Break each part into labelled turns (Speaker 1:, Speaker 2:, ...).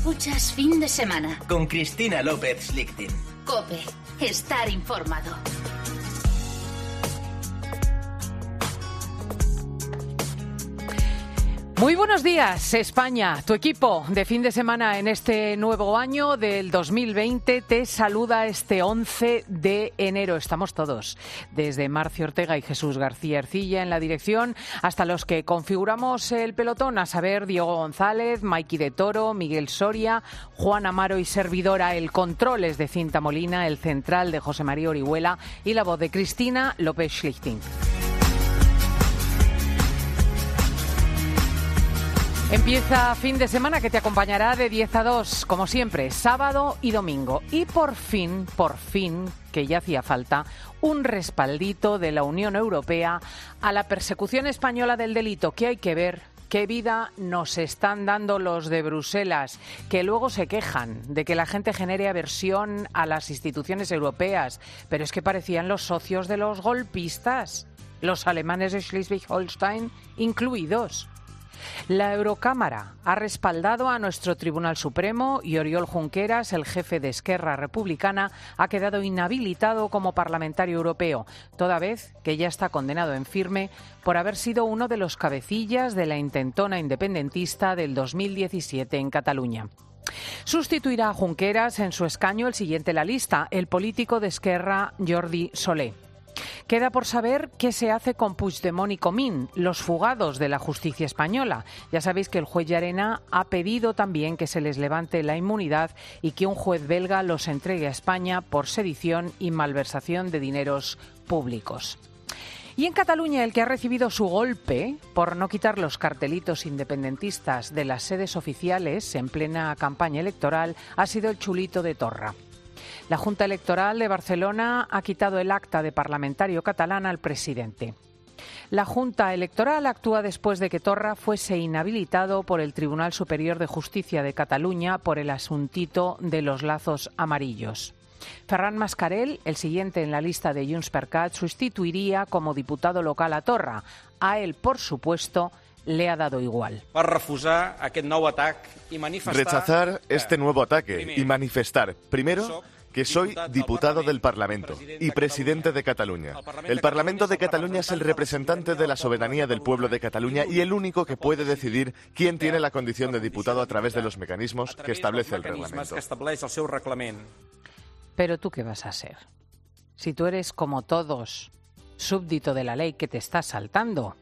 Speaker 1: Escuchas Fin de Semana
Speaker 2: con Cristina López Schlichting.
Speaker 1: COPE. Estar informado.
Speaker 3: Muy buenos días, España. Tu equipo de fin de semana en este nuevo año del 2020 te saluda este 11 de enero. Estamos todos, desde Marcio Ortega y Jesús García Ercilla en la dirección, hasta los que configuramos el pelotón, a saber, Diego González, Maiki de Toro, Miguel Soria, Juan Amaro y servidora. El control es de Cinta Molina, el central de José María Orihuela y la voz de Cristina López Schlichting. Empieza fin de semana que te acompañará de 10 a 2, como siempre, sábado y domingo. Y por fin, que ya hacía falta, un respaldito de la Unión Europea a la persecución española del delito, que hay que ver qué vida nos están dando los de Bruselas, que luego se quejan de que la gente genere aversión a las instituciones europeas, pero es que parecían los socios de los golpistas, los alemanes de Schleswig-Holstein incluidos. La Eurocámara ha respaldado a nuestro Tribunal Supremo y Oriol Junqueras, el jefe de Esquerra Republicana, ha quedado inhabilitado como parlamentario europeo, toda vez que ya está condenado en firme por haber sido uno de los cabecillas de la intentona independentista del 2017 en Cataluña. Sustituirá a Junqueras en su escaño el siguiente en la lista, el político de Esquerra Jordi Soler. Queda por saber qué se hace con Puigdemont y Comín, los fugados de la justicia española. Ya sabéis que el juez Llarena ha pedido también que se les levante la inmunidad y que un juez belga los entregue a España por sedición y malversación de dineros públicos. Y en Cataluña, el que ha recibido su golpe por no quitar los cartelitos independentistas de las sedes oficiales en plena campaña electoral ha sido el Chulito de Torra. La Junta Electoral de Barcelona ha quitado el acta de parlamentario catalán al presidente. La Junta Electoral actúa después de que Torra fuese inhabilitado por el Tribunal Superior de Justicia de Cataluña por el asuntito de los lazos amarillos. Ferran Mascarell, el siguiente en la lista de JxCat, sustituiría como diputado local a Torra. A él, por supuesto, le ha dado igual.
Speaker 4: Rechazar este nuevo ataque y manifestar, primero, que soy diputado del Parlamento y presidente de Cataluña. El Parlamento de Cataluña es el representante de la soberanía del pueblo de Cataluña y el único que puede decidir quién tiene la condición de diputado a través de los mecanismos que establece el reglamento.
Speaker 3: Pero ¿tú qué vas a ser? Si tú eres, como todos, súbdito de la ley que te está saltando.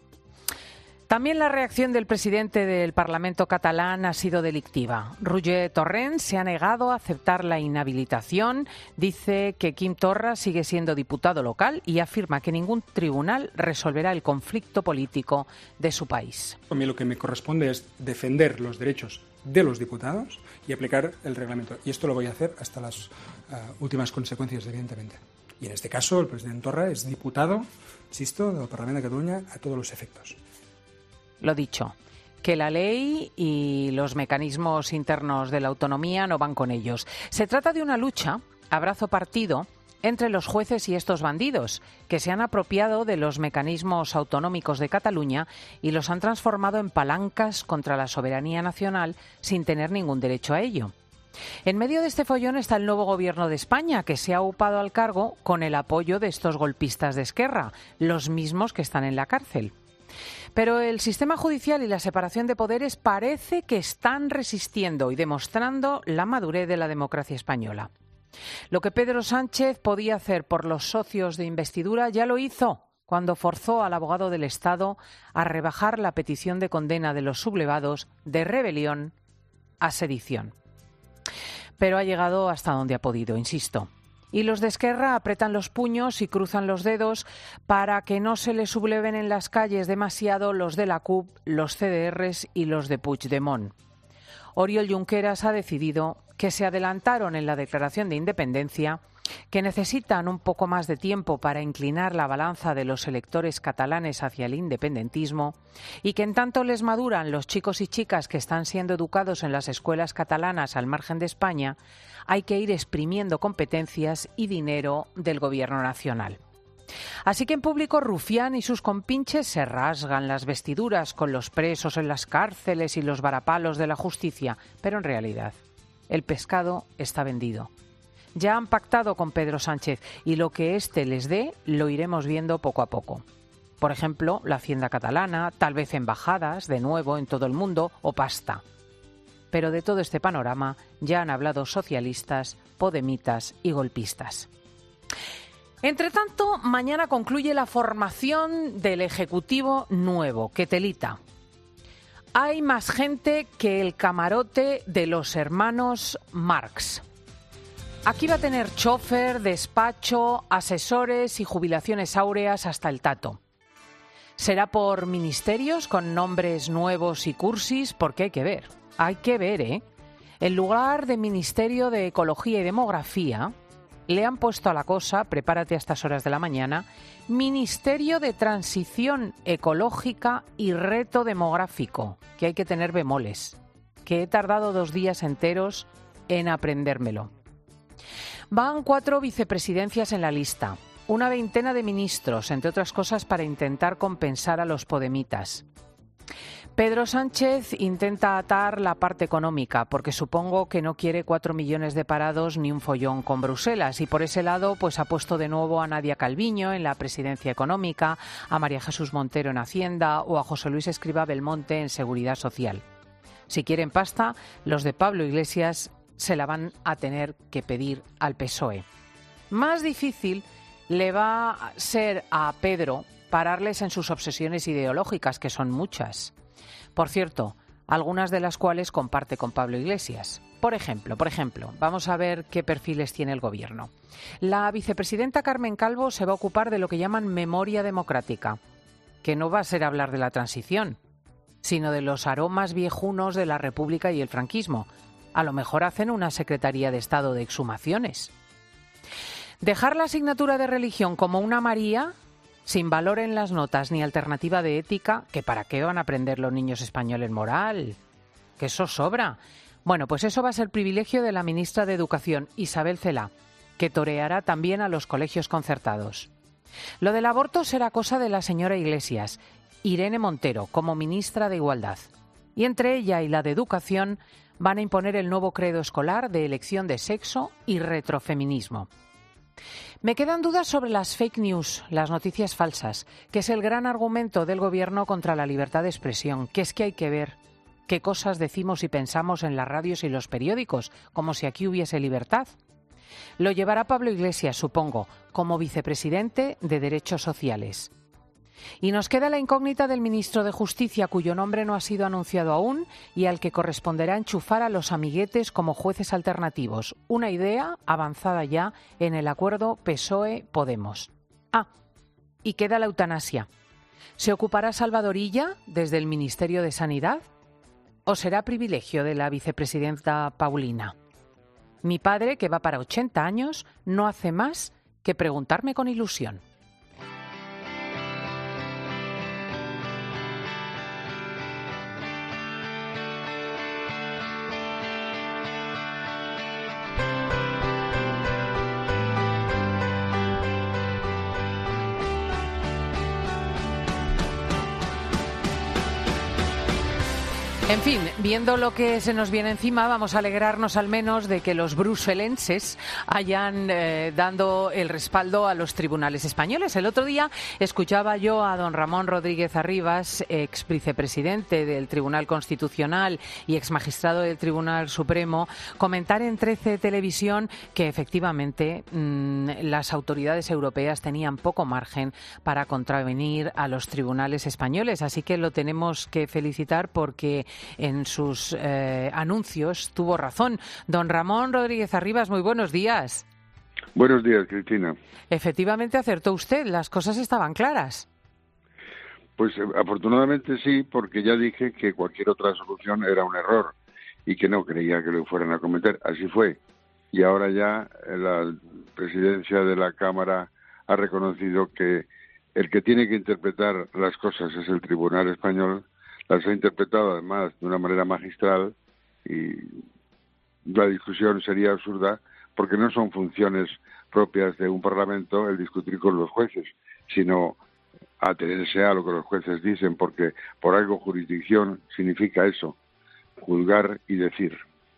Speaker 3: También la reacción del presidente del Parlamento catalán ha sido delictiva. Roger Torrent se ha negado a aceptar la inhabilitación, dice que Quim Torra sigue siendo diputado local y afirma que ningún tribunal resolverá el conflicto político de su país.
Speaker 5: A mí lo que me corresponde es defender los derechos de los diputados y aplicar el reglamento. Y esto lo voy a hacer hasta las últimas consecuencias, evidentemente. Y en este caso, el presidente Torra es diputado, insisto, del Parlamento de Cataluña a todos los efectos.
Speaker 3: Lo dicho, que la ley y los mecanismos internos de la autonomía no van con ellos. Se trata de una lucha a brazo partido entre los jueces y estos bandidos, que se han apropiado de los mecanismos autonómicos de Cataluña y los han transformado en palancas contra la soberanía nacional sin tener ningún derecho a ello. En medio de este follón está el nuevo gobierno de España, que se ha upado al cargo con el apoyo de estos golpistas de Esquerra, los mismos que están en la cárcel. Pero el sistema judicial y la separación de poderes parece que están resistiendo y demostrando la madurez de la democracia española. Lo que Pedro Sánchez podía hacer por los socios de investidura ya lo hizo cuando forzó al abogado del Estado a rebajar la petición de condena de los sublevados de rebelión a sedición. Pero ha llegado hasta donde ha podido, insisto. Y los de Esquerra apretan los puños y cruzan los dedos para que no se les subleven en las calles demasiado los de la CUP, los CDRs y los de Puigdemont. Oriol Junqueras ha decidido que se adelantaron en la declaración de independencia, que necesitan un poco más de tiempo para inclinar la balanza de los electores catalanes hacia el independentismo y que en tanto les maduran los chicos y chicas que están siendo educados en las escuelas catalanas al margen de España, hay que ir exprimiendo competencias y dinero del Gobierno nacional. Así que en público Rufián y sus compinches se rasgan las vestiduras con los presos en las cárceles y los varapalos de la justicia, pero en realidad el pescado está vendido. Ya han pactado con Pedro Sánchez y lo que éste les dé lo iremos viendo poco a poco. Por ejemplo, la Hacienda catalana, tal vez embajadas, de nuevo en todo el mundo, o pasta. Pero de todo este panorama ya han hablado socialistas, podemitas y golpistas. Entre tanto, mañana concluye la formación del Ejecutivo nuevo, que telita. Hay más gente que el camarote de los hermanos Marx. Aquí va a tener chofer, despacho, asesores y jubilaciones áureas hasta el tato. Será por ministerios con nombres nuevos y cursis, porque hay que ver, ¿eh? En lugar de Ministerio de Ecología y Demografía, le han puesto a la cosa, prepárate a estas horas de la mañana, Ministerio de Transición Ecológica y Reto Demográfico, que hay que tener bemoles, que he tardado 2 días enteros en aprendérmelo. Van 4 vicepresidencias en la lista, una veintena de ministros, entre otras cosas para intentar compensar a los podemitas. Pedro Sánchez intenta atar la parte económica, porque supongo que no quiere 4 millones de parados ni un follón con Bruselas, y por ese lado pues ha puesto de nuevo a Nadia Calviño en la presidencia económica, a María Jesús Montero en Hacienda o a José Luis Escrivá Belmonte en Seguridad Social. Si quieren pasta, los de Pablo Iglesias se la van a tener que pedir al PSOE. Más difícil le va a ser a Pedro pararles en sus obsesiones ideológicas, que son muchas. Por cierto, algunas de las cuales comparte con Pablo Iglesias. Por ejemplo, vamos a ver qué perfiles tiene el Gobierno. La vicepresidenta Carmen Calvo se va a ocupar de lo que llaman memoria democrática, que no va a ser hablar de la transición, sino de los aromas viejunos de la República y el franquismo. A lo mejor hacen una Secretaría de Estado de exhumaciones. Dejar la asignatura de religión como una María, sin valor en las notas ni alternativa de ética, que para qué van a aprender los niños españoles moral, que eso sobra. Bueno, pues eso va a ser privilegio de la ministra de Educación, Isabel Celaá, que toreará también a los colegios concertados. Lo del aborto será cosa de la señora Iglesias, Irene Montero, como ministra de Igualdad. Y entre ella y la de Educación van a imponer el nuevo credo escolar de elección de sexo y retrofeminismo. Me quedan dudas sobre las fake news, las noticias falsas, que es el gran argumento del Gobierno contra la libertad de expresión, que es que hay que ver qué cosas decimos y pensamos en las radios y los periódicos, como si aquí hubiese libertad. Lo llevará Pablo Iglesias, supongo, como vicepresidente de Derechos Sociales. Y nos queda la incógnita del ministro de Justicia, cuyo nombre no ha sido anunciado aún y al que corresponderá enchufar a los amiguetes como jueces alternativos. Una idea avanzada ya en el acuerdo PSOE-Podemos. Y queda la eutanasia. ¿Se ocupará Salvador Illa desde el Ministerio de Sanidad? ¿O será privilegio de la vicepresidenta Paulina? Mi padre, que va para 80 años, no hace más que preguntarme con ilusión. En fin, viendo lo que se nos viene encima, vamos a alegrarnos al menos de que los bruselenses hayan dado el respaldo a los tribunales españoles. El otro día escuchaba yo a don Ramón Rodríguez Arribas, ex vicepresidente del Tribunal Constitucional y ex magistrado del Tribunal Supremo, comentar en 13 Televisión que efectivamente las autoridades europeas tenían poco margen para contravenir a los tribunales españoles. Así que lo tenemos que felicitar porque en sus anuncios tuvo razón. Don Ramón Rodríguez Arribas, muy buenos días.
Speaker 6: Buenos días, Cristina.
Speaker 3: Efectivamente acertó usted, las cosas estaban claras.
Speaker 6: Pues afortunadamente sí, porque ya dije que cualquier otra solución era un error y que no creía que lo fueran a cometer. Así fue. Y ahora ya la presidencia de la Cámara ha reconocido que el que tiene que interpretar las cosas es el Tribunal Español. Las ha interpretado además de una manera magistral y la discusión sería absurda porque no son funciones propias de un parlamento el discutir con los jueces, sino atenerse a lo que los jueces dicen, porque por algo jurisdicción significa eso, juzgar y decir.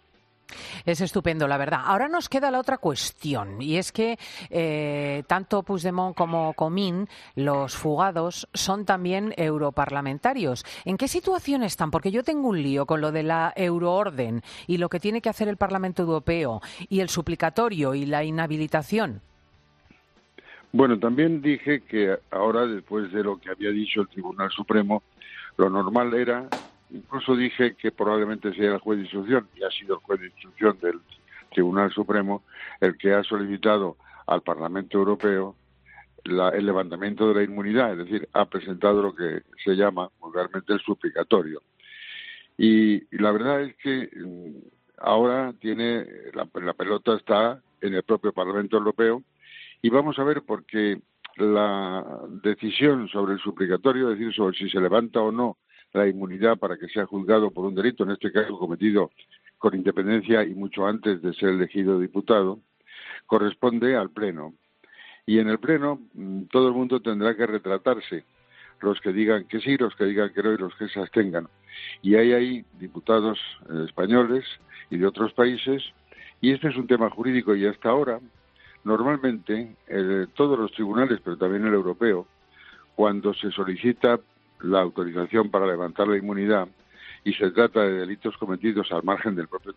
Speaker 3: Es estupendo, la verdad. Ahora nos queda la otra cuestión, y es que tanto Puigdemont como Comín, los fugados, son también europarlamentarios. ¿En qué situación están? Porque yo tengo un lío con lo de la euroorden y lo que tiene que hacer el Parlamento Europeo y el suplicatorio y la inhabilitación.
Speaker 6: Bueno, también dije que ahora, después de lo que había dicho el Tribunal Supremo, lo normal era, incluso dije que probablemente sea el juez de instrucción, y ha sido el juez de instrucción del Tribunal Supremo el que ha solicitado al Parlamento Europeo el levantamiento de la inmunidad, es decir, ha presentado lo que se llama vulgarmente el suplicatorio. Y la verdad es que ahora la pelota está en el propio Parlamento Europeo. Y vamos a ver, porque la decisión sobre el suplicatorio, es decir, sobre si se levanta o no la inmunidad para que sea juzgado por un delito, en este caso cometido con independencia y mucho antes de ser elegido diputado, corresponde al Pleno. Y en el Pleno todo el mundo tendrá que retratarse, los que digan que sí, los que digan que no y los que se abstengan. Y hay ahí diputados españoles y de otros países, y este es un tema jurídico, y hasta ahora normalmente, todos los tribunales, pero también el europeo, cuando se solicita la autorización para levantar la inmunidad y se trata de delitos cometidos al margen del propio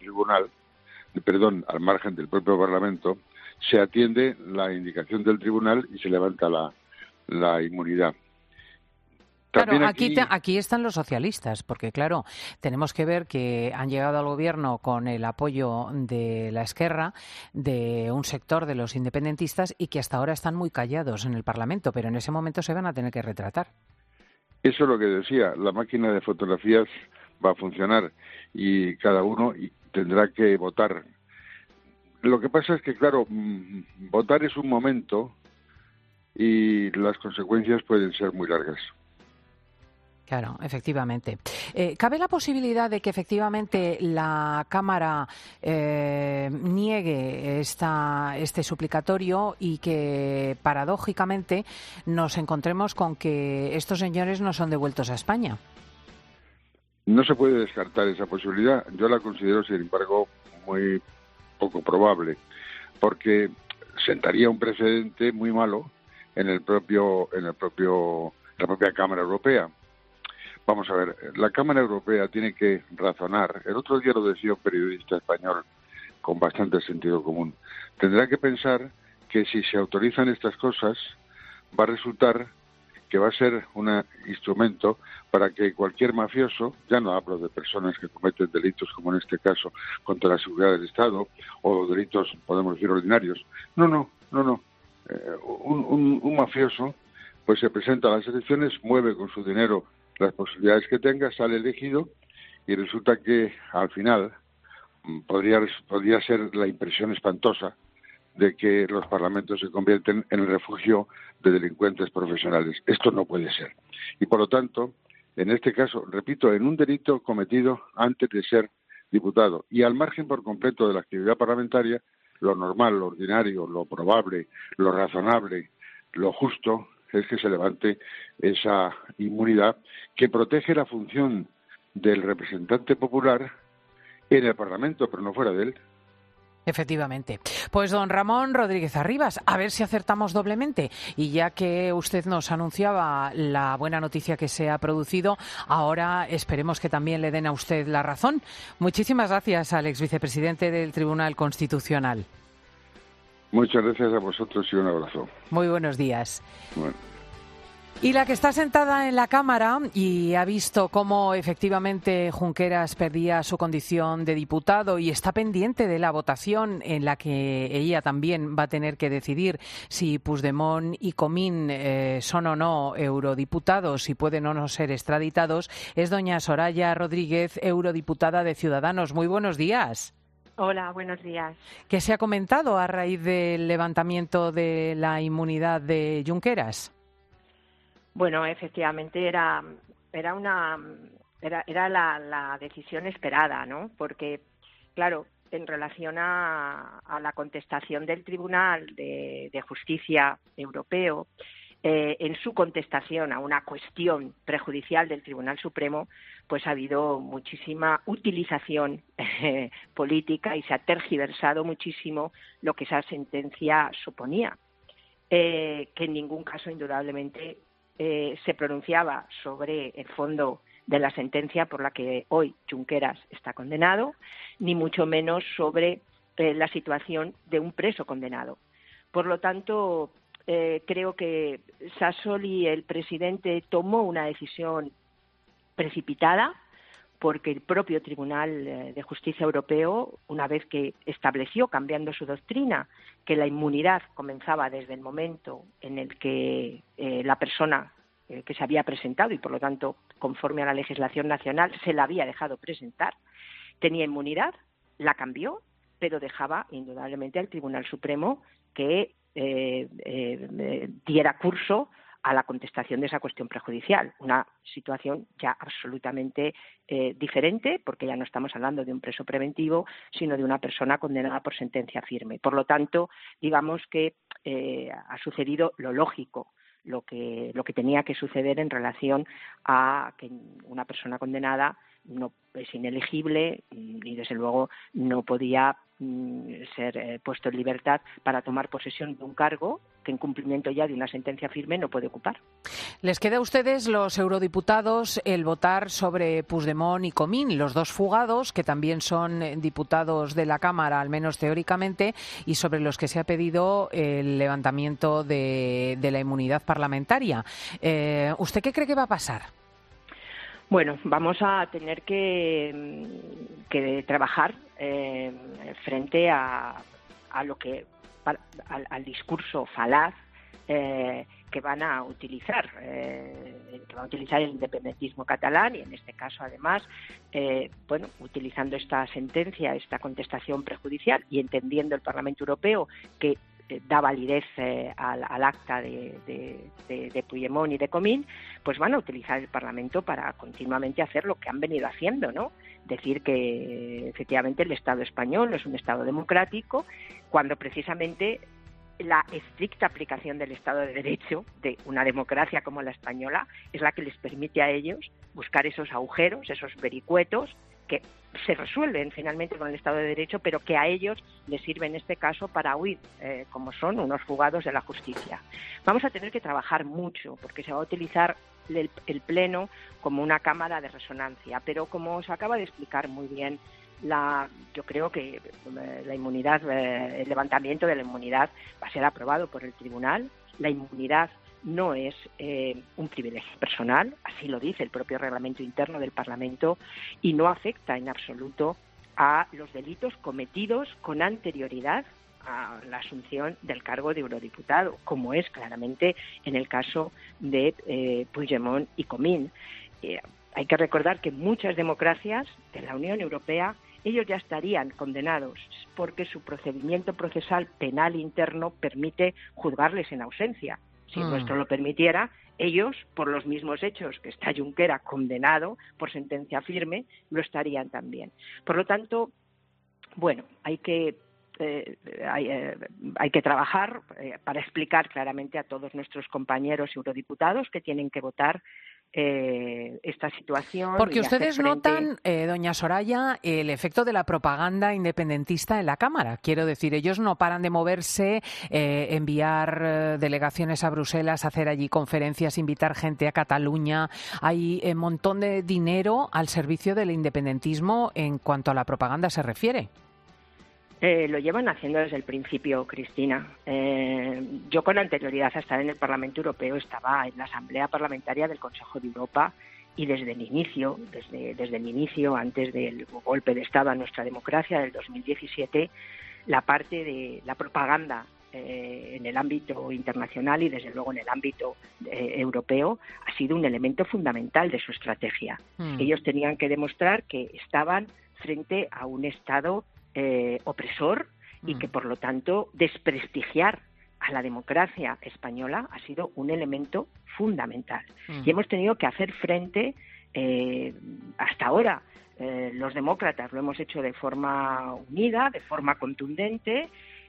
Speaker 6: al margen del propio Parlamento, se atiende la indicación del tribunal y se levanta la inmunidad.
Speaker 3: Claro, aquí están los socialistas, porque claro, tenemos que ver que han llegado al gobierno con el apoyo de la Esquerra, de un sector de los independentistas, y que hasta ahora están muy callados en el Parlamento, pero en ese momento se van a tener que retratar.
Speaker 6: Eso es lo que decía, la máquina de fotografías va a funcionar y cada uno tendrá que votar. Lo que pasa es que, claro, votar es un momento y las consecuencias pueden ser muy largas.
Speaker 3: Claro, efectivamente. ¿Cabe la posibilidad de que efectivamente la Cámara niegue este suplicatorio y que paradójicamente nos encontremos con que estos señores no son devueltos a España?
Speaker 6: No se puede descartar esa posibilidad. Yo la considero, sin embargo, muy poco probable, porque sentaría un precedente muy malo en la propia Cámara Europea. Vamos a ver, la Cámara Europea tiene que razonar. El otro día lo decía un periodista español con bastante sentido común. Tendrá que pensar que si se autorizan estas cosas, va a resultar que va a ser un instrumento para que cualquier mafioso, ya no hablo de personas que cometen delitos como en este caso contra la seguridad del Estado o delitos, podemos decir, ordinarios. No. Un mafioso pues se presenta a las elecciones, mueve con su dinero las posibilidades que tenga, sale elegido y resulta que al final podría ser la impresión espantosa de que los parlamentos se convierten en el refugio de delincuentes profesionales. Esto no puede ser. Y por lo tanto, en este caso, repito, en un delito cometido antes de ser diputado y al margen por completo de la actividad parlamentaria, lo normal, lo ordinario, lo probable, lo razonable, lo justo es que se levante esa inmunidad que protege la función del representante popular en el Parlamento, pero no fuera de él.
Speaker 3: Efectivamente. Pues don Ramón Rodríguez Arribas, a ver si acertamos doblemente. Y ya que usted nos anunciaba la buena noticia que se ha producido, ahora esperemos que también le den a usted la razón. Muchísimas gracias al exvicepresidente del Tribunal Constitucional.
Speaker 6: Muchas gracias a vosotros y un abrazo.
Speaker 3: Muy buenos días.
Speaker 6: Bueno.
Speaker 3: Y la que está sentada en la Cámara y ha visto cómo efectivamente Junqueras perdía su condición de diputado y está pendiente de la votación en la que ella también va a tener que decidir si Puigdemont y Comín son o no eurodiputados y pueden o no ser extraditados, es doña Soraya Rodríguez, eurodiputada de Ciudadanos. Muy buenos días.
Speaker 7: Hola, buenos días.
Speaker 3: ¿Qué se ha comentado a raíz del levantamiento de la inmunidad de Junqueras?
Speaker 7: Bueno, efectivamente era la decisión esperada, ¿no? Porque, claro, en relación a la contestación del Tribunal de Justicia Europeo, en su contestación a una cuestión prejudicial del Tribunal Supremo, pues ha habido muchísima utilización política y se ha tergiversado muchísimo lo que esa sentencia suponía, que en ningún caso, indudablemente, se pronunciaba sobre el fondo de la sentencia por la que hoy Junqueras está condenado, ni mucho menos sobre la situación de un preso condenado. Por lo tanto, creo que Sassoli, el presidente, tomó una decisión precipitada, porque el propio Tribunal de Justicia Europeo, una vez que estableció, cambiando su doctrina, que la inmunidad comenzaba desde el momento en el que la persona que se había presentado y, por lo tanto, conforme a la legislación nacional, se la había dejado presentar, tenía inmunidad, la cambió, pero dejaba indudablemente al Tribunal Supremo que diera curso a la contestación de esa cuestión prejudicial. Una situación ya absolutamente diferente, porque ya no estamos hablando de un preso preventivo, sino de una persona condenada por sentencia firme. Por lo tanto, digamos que ha sucedido lo lógico, lo que tenía que suceder en relación a que una persona condenada no es inelegible y, desde luego, no podía ser puesto en libertad para tomar posesión de un cargo que, en cumplimiento ya de una sentencia firme, no puede ocupar.
Speaker 3: Les queda a ustedes, los eurodiputados, el votar sobre Puigdemont y Comín, los dos fugados, que también son diputados de la Cámara, al menos teóricamente, y sobre los que se ha pedido el levantamiento de la inmunidad parlamentaria. ¿Usted qué cree que va a pasar?
Speaker 7: Bueno, vamos a tener que trabajar frente a lo que al discurso falaz que van a utilizar, el independentismo catalán, y en este caso, además, utilizando esta sentencia, esta contestación prejudicial, y entendiendo el Parlamento Europeo que da validez al acta de Puigdemont y de Comín, pues van a utilizar el Parlamento para continuamente hacer lo que han venido haciendo, ¿no? Decir que efectivamente el Estado español no es un Estado democrático, cuando precisamente la estricta aplicación del Estado de Derecho de una democracia como la española es la que les permite a ellos buscar esos agujeros, esos vericuetos que se resuelven finalmente con el Estado de Derecho, pero que a ellos les sirve en este caso para huir, como son unos fugados de la justicia. Vamos a tener que trabajar mucho, porque se va a utilizar el Pleno como una cámara de resonancia, pero como se acaba de explicar muy bien, yo creo que la inmunidad, el levantamiento de la inmunidad va a ser aprobado por el Tribunal. La inmunidad no es un privilegio personal, así lo dice el propio reglamento interno del Parlamento, y no afecta en absoluto a los delitos cometidos con anterioridad a la asunción del cargo de eurodiputado, como es claramente en el caso de Puigdemont y Comín. Hay que recordar que muchas democracias de la Unión Europea, ellos ya estarían condenados porque su procedimiento procesal penal interno permite juzgarles en ausencia. Si el nuestro lo permitiera, ellos, por los mismos hechos que está Junqueras condenado por sentencia firme, lo estarían también. Por lo tanto, bueno, hay que trabajar para explicar claramente a todos nuestros compañeros eurodiputados que tienen que votar esta situación.
Speaker 3: Porque ustedes notan, doña Soraya, el efecto de la propaganda independentista en la Cámara. Quiero decir, ellos no paran de moverse, enviar delegaciones a Bruselas, hacer allí conferencias, invitar gente a Cataluña. Hay un montón de dinero al servicio del independentismo en cuanto a la propaganda se refiere.
Speaker 7: Lo llevan haciendo desde el principio, Cristina. Yo, con anterioridad a estar en el Parlamento Europeo, estaba en la Asamblea Parlamentaria del Consejo de Europa, y desde el inicio, antes del golpe de Estado a nuestra democracia del 2017, la parte de la propaganda en el ámbito internacional y, desde luego, en el ámbito europeo ha sido un elemento fundamental de su estrategia. Ellos tenían que demostrar que estaban frente a un Estado opresor y que, por lo tanto, desprestigiar a la democracia española ha sido un elemento fundamental. Y hemos tenido que hacer frente hasta ahora los demócratas lo hemos hecho de forma unida, de forma contundente,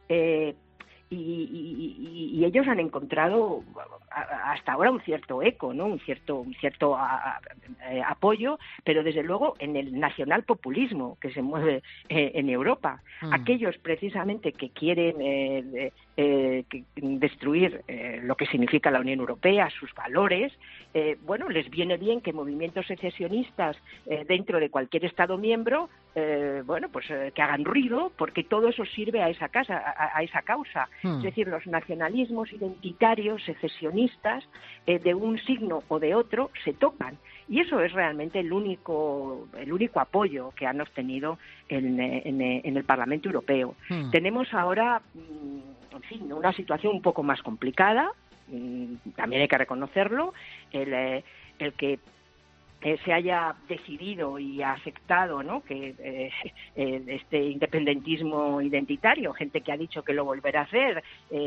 Speaker 7: y ellos han encontrado hasta ahora un cierto eco, ¿no? un cierto apoyo, pero desde luego en el nacionalpopulismo que se mueve en Europa. Aquellos precisamente que quieren destruir lo que significa la Unión Europea, sus valores, les viene bien que movimientos secesionistas dentro de cualquier Estado miembro que hagan ruido, porque todo eso sirve a esa causa. Es decir, los nacionalismos identitarios, secesionistas, de un signo o de otro, se tocan. Y eso es realmente el único apoyo que han obtenido en el Parlamento Europeo. Tenemos ahora, una situación un poco más complicada, también hay que reconocerlo, el que se haya decidido y aceptado, ¿no?, que este independentismo identitario, gente que ha dicho que lo volverá a hacer,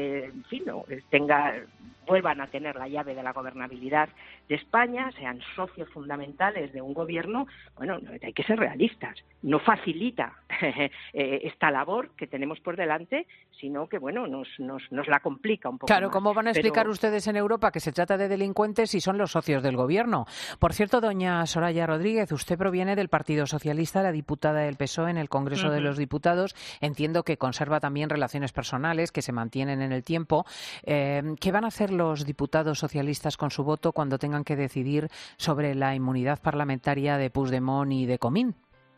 Speaker 7: vuelvan a tener la llave de la gobernabilidad de España, sean socios fundamentales de un gobierno, hay que ser realistas. No facilita esta labor que tenemos por delante, sino que, nos la complica un poco.
Speaker 3: Claro,
Speaker 7: más.
Speaker 3: ¿cómo van a explicar ustedes en Europa que se trata de delincuentes si son los socios del gobierno? Por cierto, doña Soraya Rodríguez, usted proviene del Partido Socialista, la diputada del PSOE en el Congreso de los Diputados. Entiendo que conserva también relaciones personales que se mantienen en el tiempo. ¿Qué van a hacer los diputados socialistas con su voto cuando tengan que decidir sobre la inmunidad parlamentaria de Puigdemont y de Comín?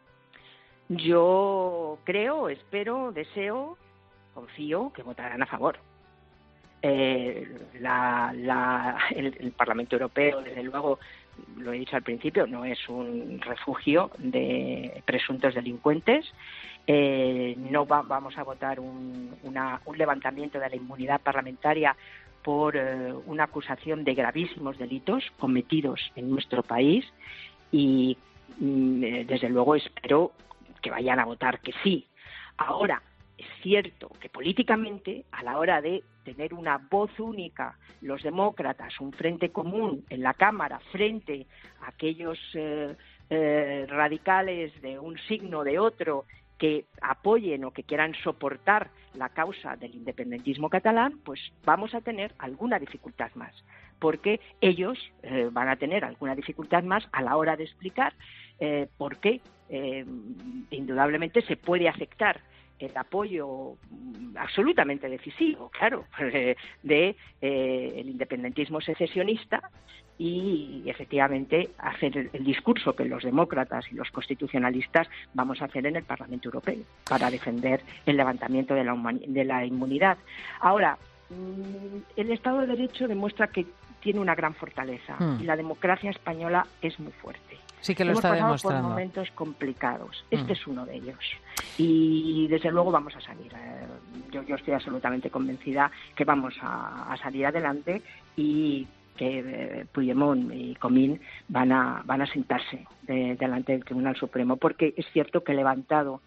Speaker 7: Yo creo, espero, deseo, confío que votarán a favor. El Parlamento Europeo, desde luego, lo he dicho al principio, no es un refugio de presuntos delincuentes. No vamos a votar un levantamiento de la inmunidad parlamentaria por una acusación de gravísimos delitos cometidos en nuestro país, y desde luego espero que vayan a votar que sí. Ahora, es cierto que políticamente, a la hora de tener una voz única, los demócratas, un frente común en la Cámara frente a aquellos radicales de un signo o de otro que apoyen o que quieran soportar la causa del independentismo catalán, pues vamos a tener alguna dificultad más, porque ellos van a tener alguna dificultad más a la hora de explicar por qué indudablemente se puede aceptar el apoyo absolutamente decisivo, claro, de el independentismo secesionista, y efectivamente hacer el discurso que los demócratas y los constitucionalistas vamos a hacer en el Parlamento Europeo para defender el levantamiento de la inmunidad. Ahora, el Estado de Derecho demuestra que tiene una gran fortaleza y la democracia española es muy fuerte.
Speaker 3: Sí que lo está demostrando.
Speaker 7: Hemos pasado por momentos complicados. Este es uno de ellos. Y desde luego vamos a salir. Yo estoy absolutamente convencida que vamos a salir adelante, y que Puigdemont y Comín van a sentarse delante del Tribunal Supremo, porque es cierto que levantada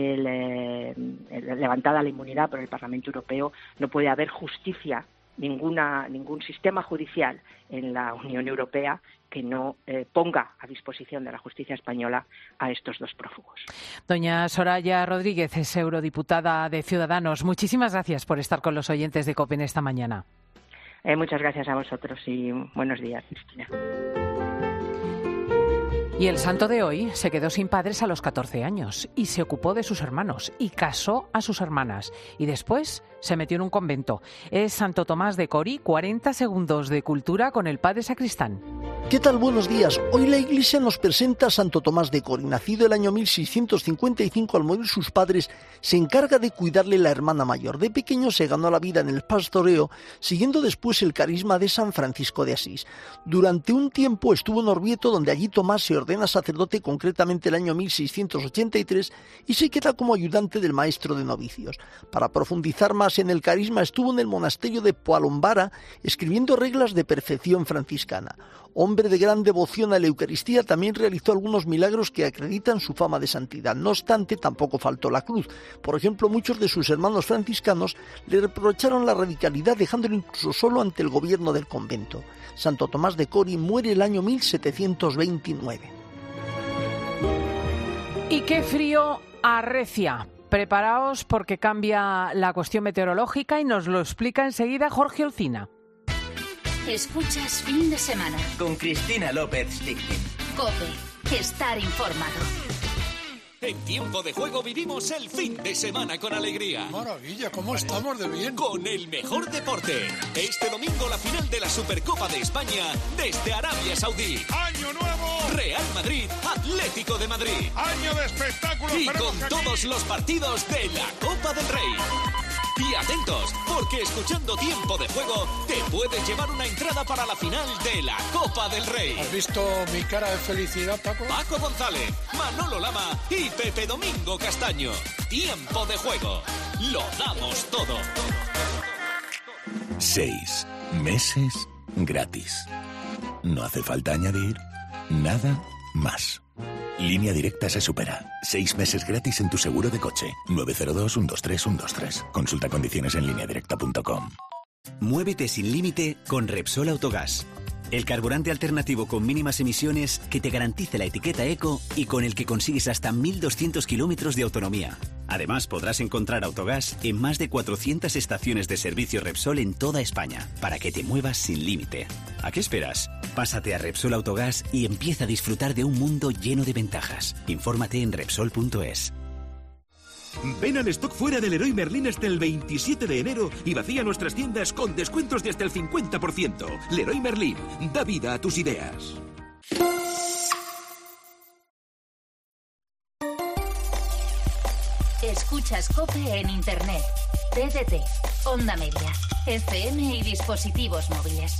Speaker 7: la inmunidad por el Parlamento Europeo, no puede haber justicia, ningún sistema judicial en la Unión Europea que no ponga a disposición de la justicia española a estos dos prófugos.
Speaker 3: Doña Soraya Rodríguez es eurodiputada de Ciudadanos. Muchísimas gracias por estar con los oyentes de COPE esta mañana.
Speaker 7: Muchas gracias a vosotros y buenos días, Cristina.
Speaker 3: Y el santo de hoy se quedó sin padres a los 14 años y se ocupó de sus hermanos y casó a sus hermanas y después se metió en un convento. Es Santo Tomás de Cori. 40 segundos de cultura con el padre Sacristán.
Speaker 8: ¿Qué tal? Buenos días. Hoy la Iglesia nos presenta a Santo Tomás de Cori. Nacido el año 1655, al morir sus padres, se encarga de cuidarle la hermana mayor. De pequeño se ganó la vida en el pastoreo, siguiendo después el carisma de San Francisco de Asís. Durante un tiempo estuvo en Orvieto, donde allí Tomás se ordena sacerdote, concretamente el año 1683, y se queda como ayudante del maestro de novicios. Para profundizar más en el carisma, estuvo en el monasterio de Poalombara escribiendo reglas de perfección franciscana. Hombre de gran devoción a la Eucaristía, también realizó algunos milagros que acreditan su fama de santidad. No obstante, tampoco faltó la cruz. Por ejemplo, muchos de sus hermanos franciscanos le reprocharon la radicalidad, dejándolo incluso solo ante el gobierno del convento. Santo Tomás de Cori muere el año 1729.
Speaker 3: qué frío arrecia. Preparaos porque cambia la cuestión meteorológica y nos lo explica enseguida Jorge Olcina.
Speaker 1: Escuchas Fin de Semana.
Speaker 2: Con Cristina López Lichtin.
Speaker 1: COPE. Estar informado.
Speaker 9: En Tiempo de Juego vivimos el fin de semana con alegría.
Speaker 10: Maravilla, ¿cómo estamos de bien?
Speaker 9: Con el mejor deporte. Este domingo la final de la Supercopa de España desde Arabia Saudí.
Speaker 10: ¡Año nuevo!
Speaker 9: Real Madrid, Atlético de Madrid.
Speaker 10: ¡Año de espectáculos!
Speaker 9: Y con todos los partidos de la Copa del Rey. Y atentos, porque escuchando Tiempo de Juego te puedes llevar una entrada para la final de la Copa del Rey.
Speaker 10: ¿Has visto mi cara de felicidad, Paco?
Speaker 9: Paco González, Manolo Lama y Pepe Domingo Castaño. Tiempo de Juego. Lo damos todo.
Speaker 11: 6 meses gratis. No hace falta añadir nada más. Línea Directa se supera. 6 meses gratis en tu seguro de coche. 902-123-123. Consulta condiciones en lineadirecta.com.
Speaker 12: Muévete sin límite con Repsol Autogás. El carburante alternativo con mínimas emisiones que te garantice la etiqueta eco y con el que consigues hasta 1.200 kilómetros de autonomía. Además, podrás encontrar Autogás en más de 400 estaciones de servicio Repsol en toda España, para que te muevas sin límite. ¿A qué esperas? Pásate a Repsol Autogás y empieza a disfrutar de un mundo lleno de ventajas. Infórmate en Repsol.es.
Speaker 13: Ven al stock fuera del Leroy Merlin hasta el 27 de enero y vacía nuestras tiendas con descuentos de hasta el 50%. Leroy Merlin, da vida a tus ideas.
Speaker 1: Escuchas COPE en Internet, TDT, Onda Media, FM y dispositivos móviles.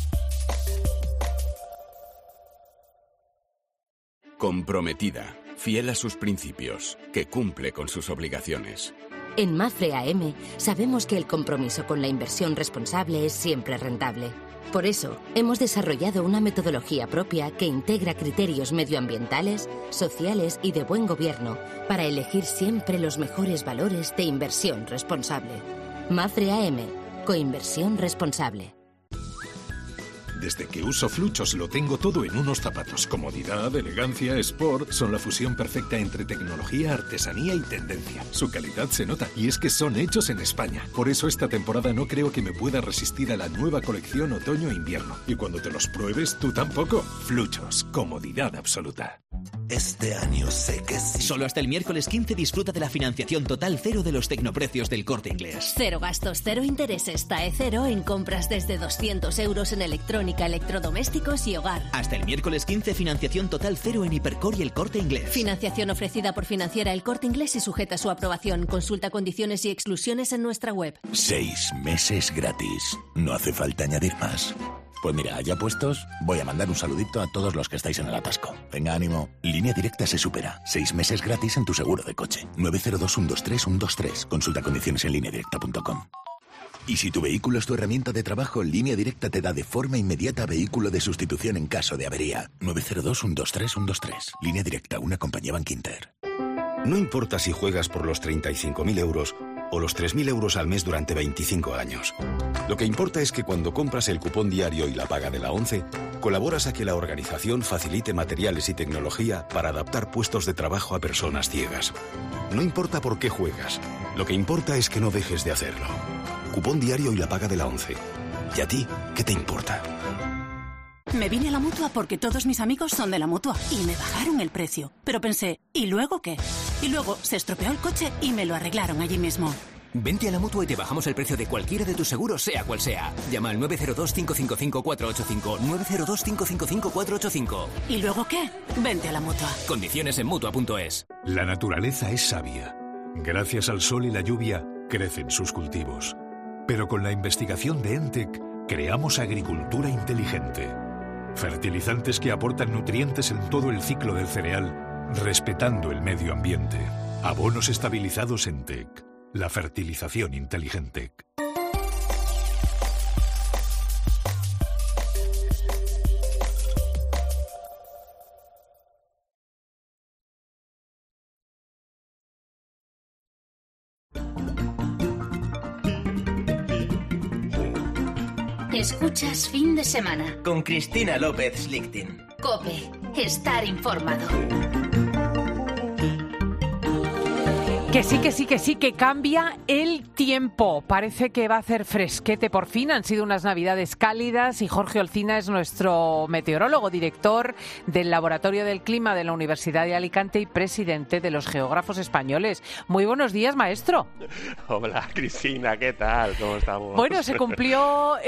Speaker 14: Comprometida, fiel a sus principios, que cumple con sus obligaciones.
Speaker 15: En Mafre AM sabemos que el compromiso con la inversión responsable es siempre rentable. Por eso, hemos desarrollado una metodología propia que integra criterios medioambientales, sociales y de buen gobierno para elegir siempre los mejores valores de inversión responsable. Mafre AM, coinversión responsable.
Speaker 16: Desde que uso Fluchos lo tengo todo en unos zapatos. Comodidad, elegancia, sport, son la fusión perfecta entre tecnología, artesanía y tendencia. Su calidad se nota y es que son hechos en España. Por eso esta temporada no creo que me pueda resistir a la nueva colección otoño-invierno. Y cuando te los pruebes, tú tampoco. Fluchos, comodidad absoluta.
Speaker 17: Este año sé que sí.
Speaker 18: Solo hasta el miércoles 15 disfruta de la financiación total cero de los tecnoprecios del Corte Inglés.
Speaker 19: Cero gastos, cero intereses, TAE cero en compras desde 200 euros en electrónica, electrodomésticos y hogar.
Speaker 18: Hasta el miércoles 15 financiación total cero en Hipercor y el Corte Inglés.
Speaker 19: Financiación ofrecida por Financiera El Corte Inglés y sujeta a su aprobación. Consulta condiciones y exclusiones en nuestra web.
Speaker 11: 6 meses gratis. No hace falta añadir más. Pues mira, ya puestos, voy a mandar un saludito a todos los que estáis en el atasco. Venga, ánimo. Línea Directa se supera. 6 meses gratis en tu seguro de coche. 902-123-123. Consulta condiciones en lineadirecta.com. Y si tu vehículo es tu herramienta de trabajo, Línea Directa te da de forma inmediata vehículo de sustitución en caso de avería. 902-123-123. Línea Directa, una compañía Bankinter.
Speaker 20: No importa si juegas por los 35.000 euros o los 3.000 euros al mes durante 25 años. Lo que importa es que cuando compras el cupón diario y la paga de la ONCE, colaboras a que la organización facilite materiales y tecnología para adaptar puestos de trabajo a personas ciegas. No importa por qué juegas, lo que importa es que no dejes de hacerlo. Cupón diario y la paga de la ONCE. ¿Y a ti qué te importa?
Speaker 21: Me vine a la Mutua porque todos mis amigos son de la Mutua y me bajaron el precio. Pero pensé, ¿y luego qué? Y luego se estropeó el coche y me lo arreglaron allí mismo.
Speaker 18: Vente a la Mutua y te bajamos el precio de cualquiera de tus seguros, sea cual sea. Llama al 902-555-485. 902-555-485.
Speaker 21: ¿Y luego qué? Vente a la Mutua.
Speaker 18: Condiciones en Mutua.es.
Speaker 16: La naturaleza es sabia. Gracias al sol y la lluvia, crecen sus cultivos. Pero con la investigación de ENTEC, creamos agricultura inteligente. Fertilizantes que aportan nutrientes en todo el ciclo del cereal, respetando el medio ambiente. Abonos estabilizados ENTEC. La fertilización inteligente.
Speaker 1: Escuchas Fin de Semana.
Speaker 2: Con Cristina López Lichtin.
Speaker 1: COPE. Estar informado.
Speaker 3: Que sí, que cambia el tiempo. Parece que va a hacer fresquete por fin. Han sido unas navidades cálidas y Jorge Olcina es nuestro meteorólogo, director del Laboratorio del Clima de la Universidad de Alicante y presidente de los Geógrafos Españoles. Muy buenos días, maestro.
Speaker 4: Hola, Cristina, ¿qué tal? ¿Cómo estamos?
Speaker 3: Bueno, se cumplió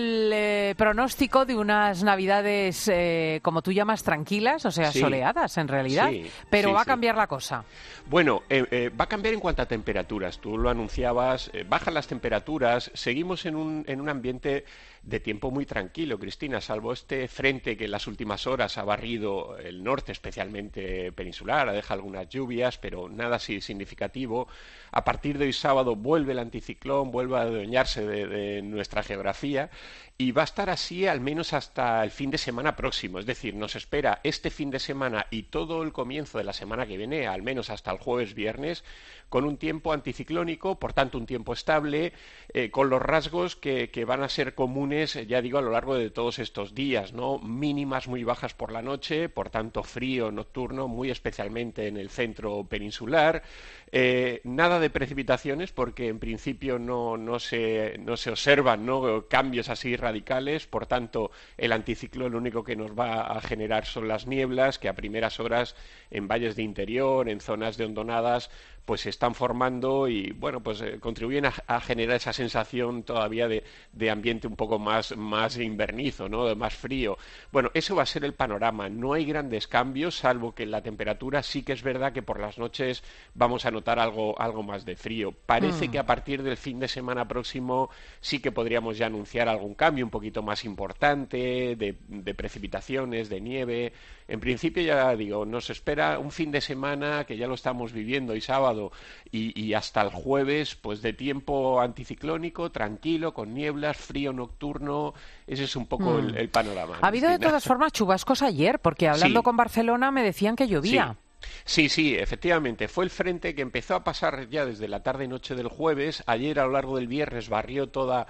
Speaker 3: el pronóstico de unas navidades, como tú llamas, tranquilas, o sea, soleadas en realidad, pero va a cambiar la cosa.
Speaker 4: Bueno, va a cambiar en cuanto a temperaturas. Tú lo anunciabas, bajan las temperaturas, seguimos en un ambiente de tiempo muy tranquilo, Cristina, salvo este frente que en las últimas horas ha barrido el norte, especialmente peninsular, ha dejado algunas lluvias, pero nada así significativo. A partir de hoy sábado vuelve el anticiclón, vuelve a adueñarse de nuestra geografía y va a estar así al menos hasta el fin de semana próximo. Es decir, nos espera este fin de semana y todo el comienzo de la semana que viene, al menos hasta el jueves, viernes, con un tiempo anticiclónico, por tanto un tiempo estable, con los rasgos que van a ser comunes, ya digo, a lo largo de todos estos días, ¿no? Mínimas muy bajas por la noche, por tanto frío nocturno, muy especialmente en el centro peninsular. Nada de precipitaciones porque en principio no se observan, ¿no?, cambios así radicales, por tanto el anticiclón lo único que nos va a generar son las nieblas que a primeras horas en valles de interior, en zonas de hondonadas, pues se están formando y bueno, pues contribuyen a generar esa sensación todavía de ambiente un poco más invernizo, ¿no?, de más frío. Bueno, eso va a ser el panorama. No hay grandes cambios, salvo que en la temperatura sí que es verdad que por las noches vamos a notar algo más de frío. Parece que a partir del fin de semana próximo sí que podríamos ya anunciar algún cambio un poquito más importante de precipitaciones, de nieve. En principio, ya digo, nos espera un fin de semana que ya lo estamos viviendo y sábado y hasta el jueves, pues de tiempo anticiclónico, tranquilo, con nieblas, frío nocturno. Ese es un poco el panorama.
Speaker 3: Ha habido de todas formas chubascos ayer, porque hablando con Barcelona me decían que llovía.
Speaker 4: Sí, efectivamente. Fue el frente que empezó a pasar ya desde la tarde-noche del jueves. Ayer, a lo largo del viernes, barrió toda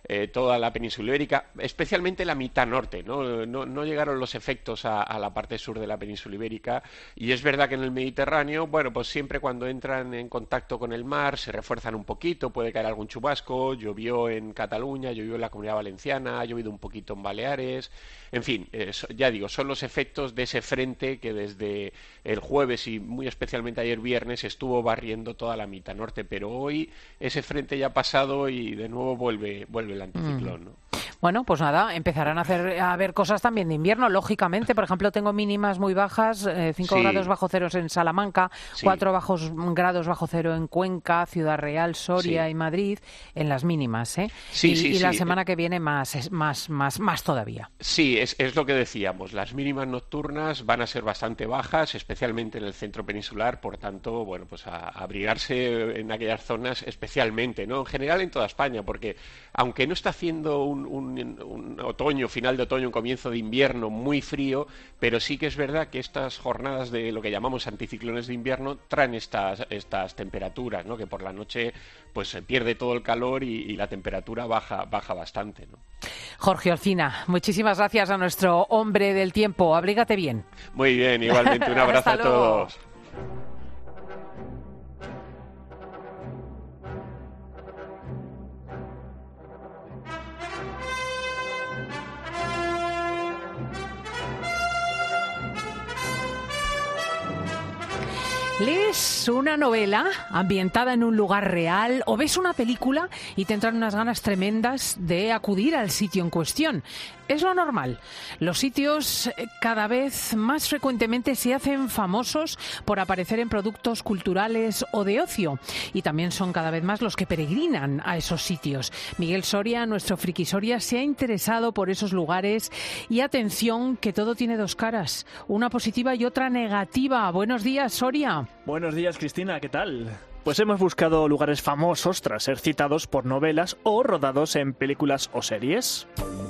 Speaker 4: la península ibérica, especialmente la mitad norte, no llegaron los efectos a la parte sur de la península ibérica, y es verdad que en el Mediterráneo, bueno, pues siempre cuando entran en contacto con el mar se refuerzan un poquito, puede caer algún chubasco. Llovió en Cataluña, llovió en la Comunidad Valenciana, ha llovido un poquito en Baleares, en fin, ya digo, son los efectos de ese frente que desde el jueves y muy especialmente ayer viernes estuvo barriendo toda la mitad norte, pero hoy ese frente ya ha pasado y de nuevo vuelve el anticiclón, ¿no?
Speaker 3: Bueno, pues nada, empezarán a haber cosas también de invierno, lógicamente. Por ejemplo, tengo mínimas muy bajas, 5 grados bajo cero en Salamanca, 4 grados bajo cero en Cuenca, Ciudad Real, Soria y Madrid, en las mínimas, ¿eh? Y la semana que viene más todavía. Sí,
Speaker 4: es lo que decíamos. Las mínimas nocturnas van a ser bastante bajas, especialmente en el centro peninsular, por tanto, bueno, pues a abrigarse en aquellas zonas especialmente, ¿no? En general en toda España, porque aunque no está haciendo un otoño, final de otoño, un comienzo de invierno muy frío, pero sí que es verdad que estas jornadas de lo que llamamos anticiclones de invierno traen estas temperaturas, ¿no?, que por la noche pues se pierde todo el calor y la temperatura baja bastante, ¿no?
Speaker 3: Jorge Olcina, muchísimas gracias a nuestro hombre del tiempo. Abrígate bien.
Speaker 4: Muy bien, igualmente. Un abrazo a todos.
Speaker 3: ¿Lees una novela ambientada en un lugar real o ves una película y te entran unas ganas tremendas de acudir al sitio en cuestión? Es lo normal. Los sitios cada vez más frecuentemente se hacen famosos por aparecer en productos culturales o de ocio, y también son cada vez más los que peregrinan a esos sitios. Miguel Soria, nuestro Friki Soria, se ha interesado por esos lugares y atención, que todo tiene dos caras, una positiva y otra negativa. Buenos días, Soria.
Speaker 22: Buenos días, Cristina, ¿qué tal? Pues hemos buscado lugares famosos tras ser citados por novelas o rodados en películas o series.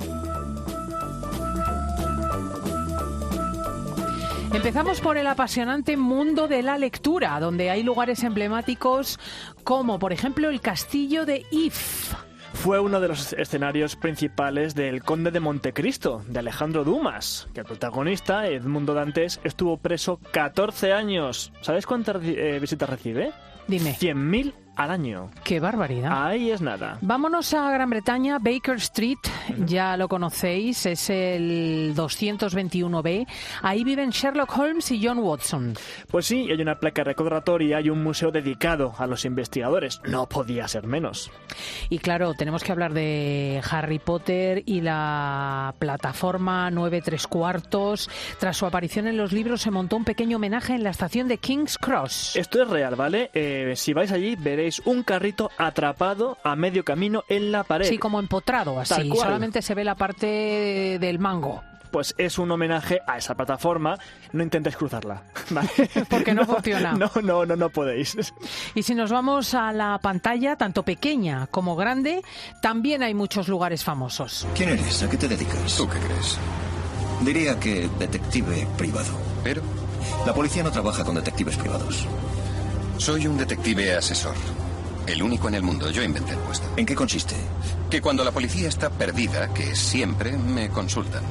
Speaker 3: Empezamos por el apasionante mundo de la lectura, donde hay lugares emblemáticos como, por ejemplo, el castillo de If.
Speaker 22: Fue uno de los escenarios principales del Conde de Montecristo, de Alejandro Dumas, que el protagonista, Edmundo Dantes, estuvo preso 14 años. ¿Sabes cuántas visitas recibe?
Speaker 3: Dime.
Speaker 22: 100.000 al año.
Speaker 3: ¡Qué barbaridad!
Speaker 22: Ahí es nada.
Speaker 3: Vámonos a Gran Bretaña. Baker Street, ya lo conocéis, es el 221B. Ahí viven Sherlock Holmes y John Watson.
Speaker 22: Pues sí, hay una placa recordatoria y un museo dedicado a los investigadores. No podía ser menos.
Speaker 3: Y claro, tenemos que hablar de Harry Potter y la plataforma 9 3/4. Tras su aparición en los libros se montó un pequeño homenaje en la estación de King's Cross.
Speaker 22: Esto es real, ¿vale? Si vais allí veréis un carrito atrapado a medio camino en la pared.
Speaker 3: Sí, como empotrado, así. Solamente se ve la parte del mango.
Speaker 22: Pues es un homenaje a esa plataforma. No intentéis cruzarla, ¿vale?
Speaker 3: Porque no funciona.
Speaker 22: No podéis.
Speaker 3: Y si nos vamos a la pantalla, tanto pequeña como grande, también hay muchos lugares famosos.
Speaker 5: ¿Quién eres? ¿A qué te dedicas? ¿Tú qué crees? Diría que detective privado. ¿Pero? La policía no trabaja con detectives privados.
Speaker 6: Soy un detective asesor. El único en el mundo. Yo inventé el puesto.
Speaker 5: ¿En qué consiste?
Speaker 6: Que cuando la policía está perdida, que siempre, me consultan.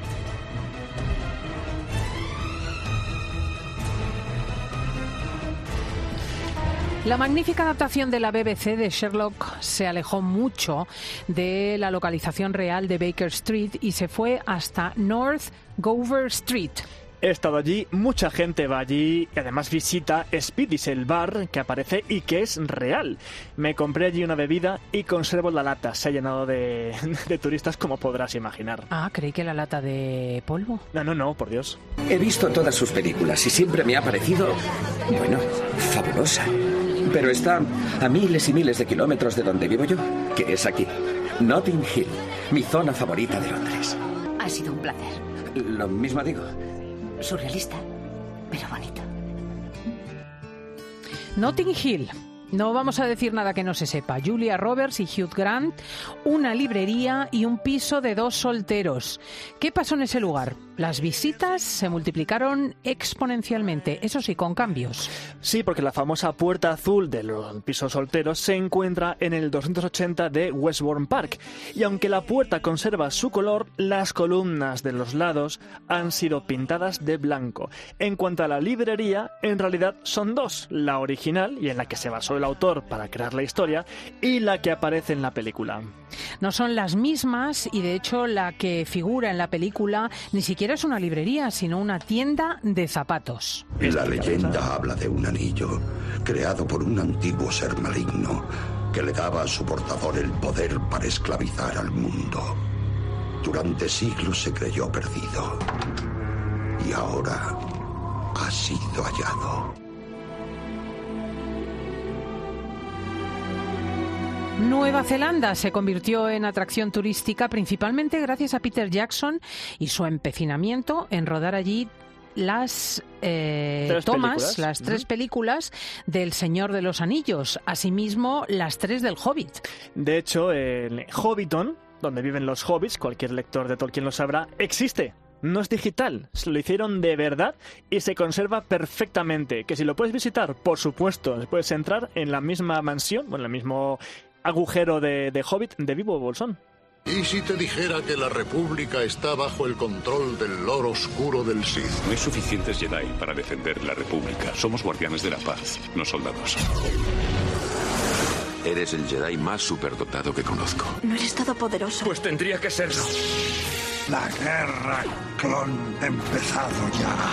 Speaker 3: La magnífica adaptación de la BBC de Sherlock se alejó mucho de la localización real de Baker Street y se fue hasta North Gower Street.
Speaker 22: He estado allí, mucha gente va allí y además visita Speedy's, el bar que aparece y que es real. Me compré allí una bebida y conservo la lata. Se ha llenado de turistas, como podrás imaginar.
Speaker 3: Ah, creí que la lata de polvo.
Speaker 22: No, por Dios.
Speaker 23: He visto todas sus películas y siempre me ha parecido, bueno, fabulosa. Pero está a miles y miles de kilómetros de donde vivo yo, que es aquí, Notting Hill, mi zona favorita de Londres.
Speaker 24: Ha sido un placer.
Speaker 23: Lo mismo digo.
Speaker 24: Surrealista, pero bonito.
Speaker 3: Notting Hill. No vamos a decir nada que no se sepa. Julia Roberts y Hugh Grant, una librería y un piso de 2 solteros. ¿Qué pasó en ese lugar? Las visitas se multiplicaron exponencialmente, eso sí, con cambios.
Speaker 22: Sí, porque la famosa puerta azul de los pisos solteros se encuentra en el 280 de Westbourne Park. Y aunque la puerta conserva su color, las columnas de los lados han sido pintadas de blanco. En cuanto a la librería, en realidad son 2. La original, y en la que se basó el autor para crear la historia, y la que aparece en la película.
Speaker 3: No son las mismas y de hecho la que figura en la película ni siquiera es una librería, sino una tienda de zapatos.
Speaker 25: La leyenda habla de un anillo creado por un antiguo ser maligno que le daba a su portador el poder para esclavizar al mundo. Durante siglos se creyó perdido y ahora ha sido hallado.
Speaker 3: Nueva Zelanda se convirtió en atracción turística principalmente gracias a Peter Jackson y su empecinamiento en rodar allí las tres películas del Señor de los Anillos, asimismo las 3 del Hobbit.
Speaker 22: De hecho, el Hobbiton, donde viven los hobbits, cualquier lector de Tolkien lo sabrá, existe. No es digital, se lo hicieron de verdad y se conserva perfectamente. Que si lo puedes visitar, por supuesto, puedes entrar en la misma mansión, en el mismo agujero de Hobbit de Bilbo Bolsón.
Speaker 10: ¿Y si te dijera que la República está bajo el control del Lord Oscuro del Sith?
Speaker 26: No hay suficientes Jedi para defender la República. Somos guardianes de la paz, no soldados.
Speaker 27: Eres el Jedi más superdotado que conozco.
Speaker 24: No eres todopoderoso.
Speaker 27: Pues tendría que serlo.
Speaker 25: La guerra clon ha empezado ya.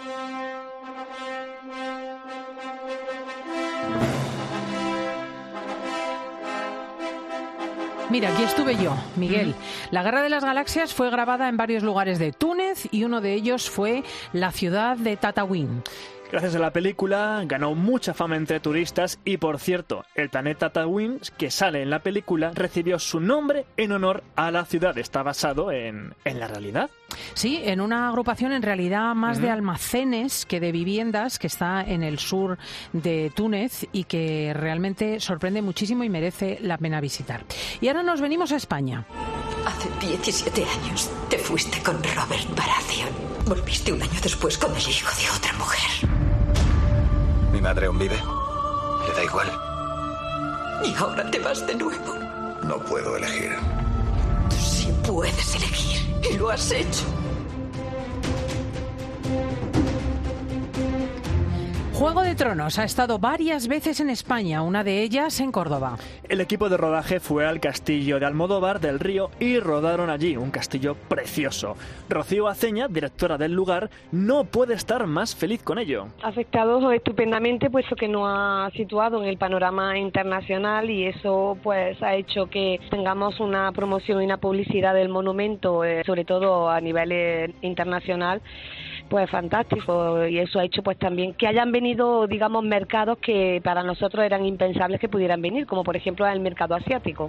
Speaker 3: Mira, aquí estuve yo, Miguel. La Guerra de las Galaxias fue grabada en varios lugares de Túnez y uno de ellos fue la ciudad de Tatooine.
Speaker 22: Gracias a la película ganó mucha fama entre turistas y, por cierto, el planeta Tatooine, que sale en la película, recibió su nombre en honor a la ciudad. Está basado en la realidad.
Speaker 3: Sí, en una agrupación en realidad más de almacenes que de viviendas que está en el sur de Túnez y que realmente sorprende muchísimo y merece la pena visitar. Y ahora nos venimos a España.
Speaker 24: Hace 17 años te fuiste con Robert Baratheon. Volviste un año después con el hijo de otra mujer.
Speaker 5: ¿Mi madre aún vive? Le da igual.
Speaker 24: Y ahora te vas de nuevo.
Speaker 25: No puedo elegir.
Speaker 24: Tú sí puedes elegir. Y lo has hecho.
Speaker 3: Juego de Tronos ha estado varias veces en España, una de ellas en Córdoba.
Speaker 22: El equipo de rodaje fue al castillo de Almodóvar del Río y rodaron allí, un castillo precioso. Rocío Aceña, directora del lugar, no puede estar más feliz con ello.
Speaker 7: Afectado estupendamente, puesto que nos ha situado en el panorama internacional y eso pues ha hecho que tengamos una promoción y una publicidad del monumento, sobre todo a nivel internacional, pues fantástico, y eso ha hecho pues también que hayan venido, digamos, mercados que para nosotros eran impensables que pudieran venir, como por ejemplo el mercado asiático.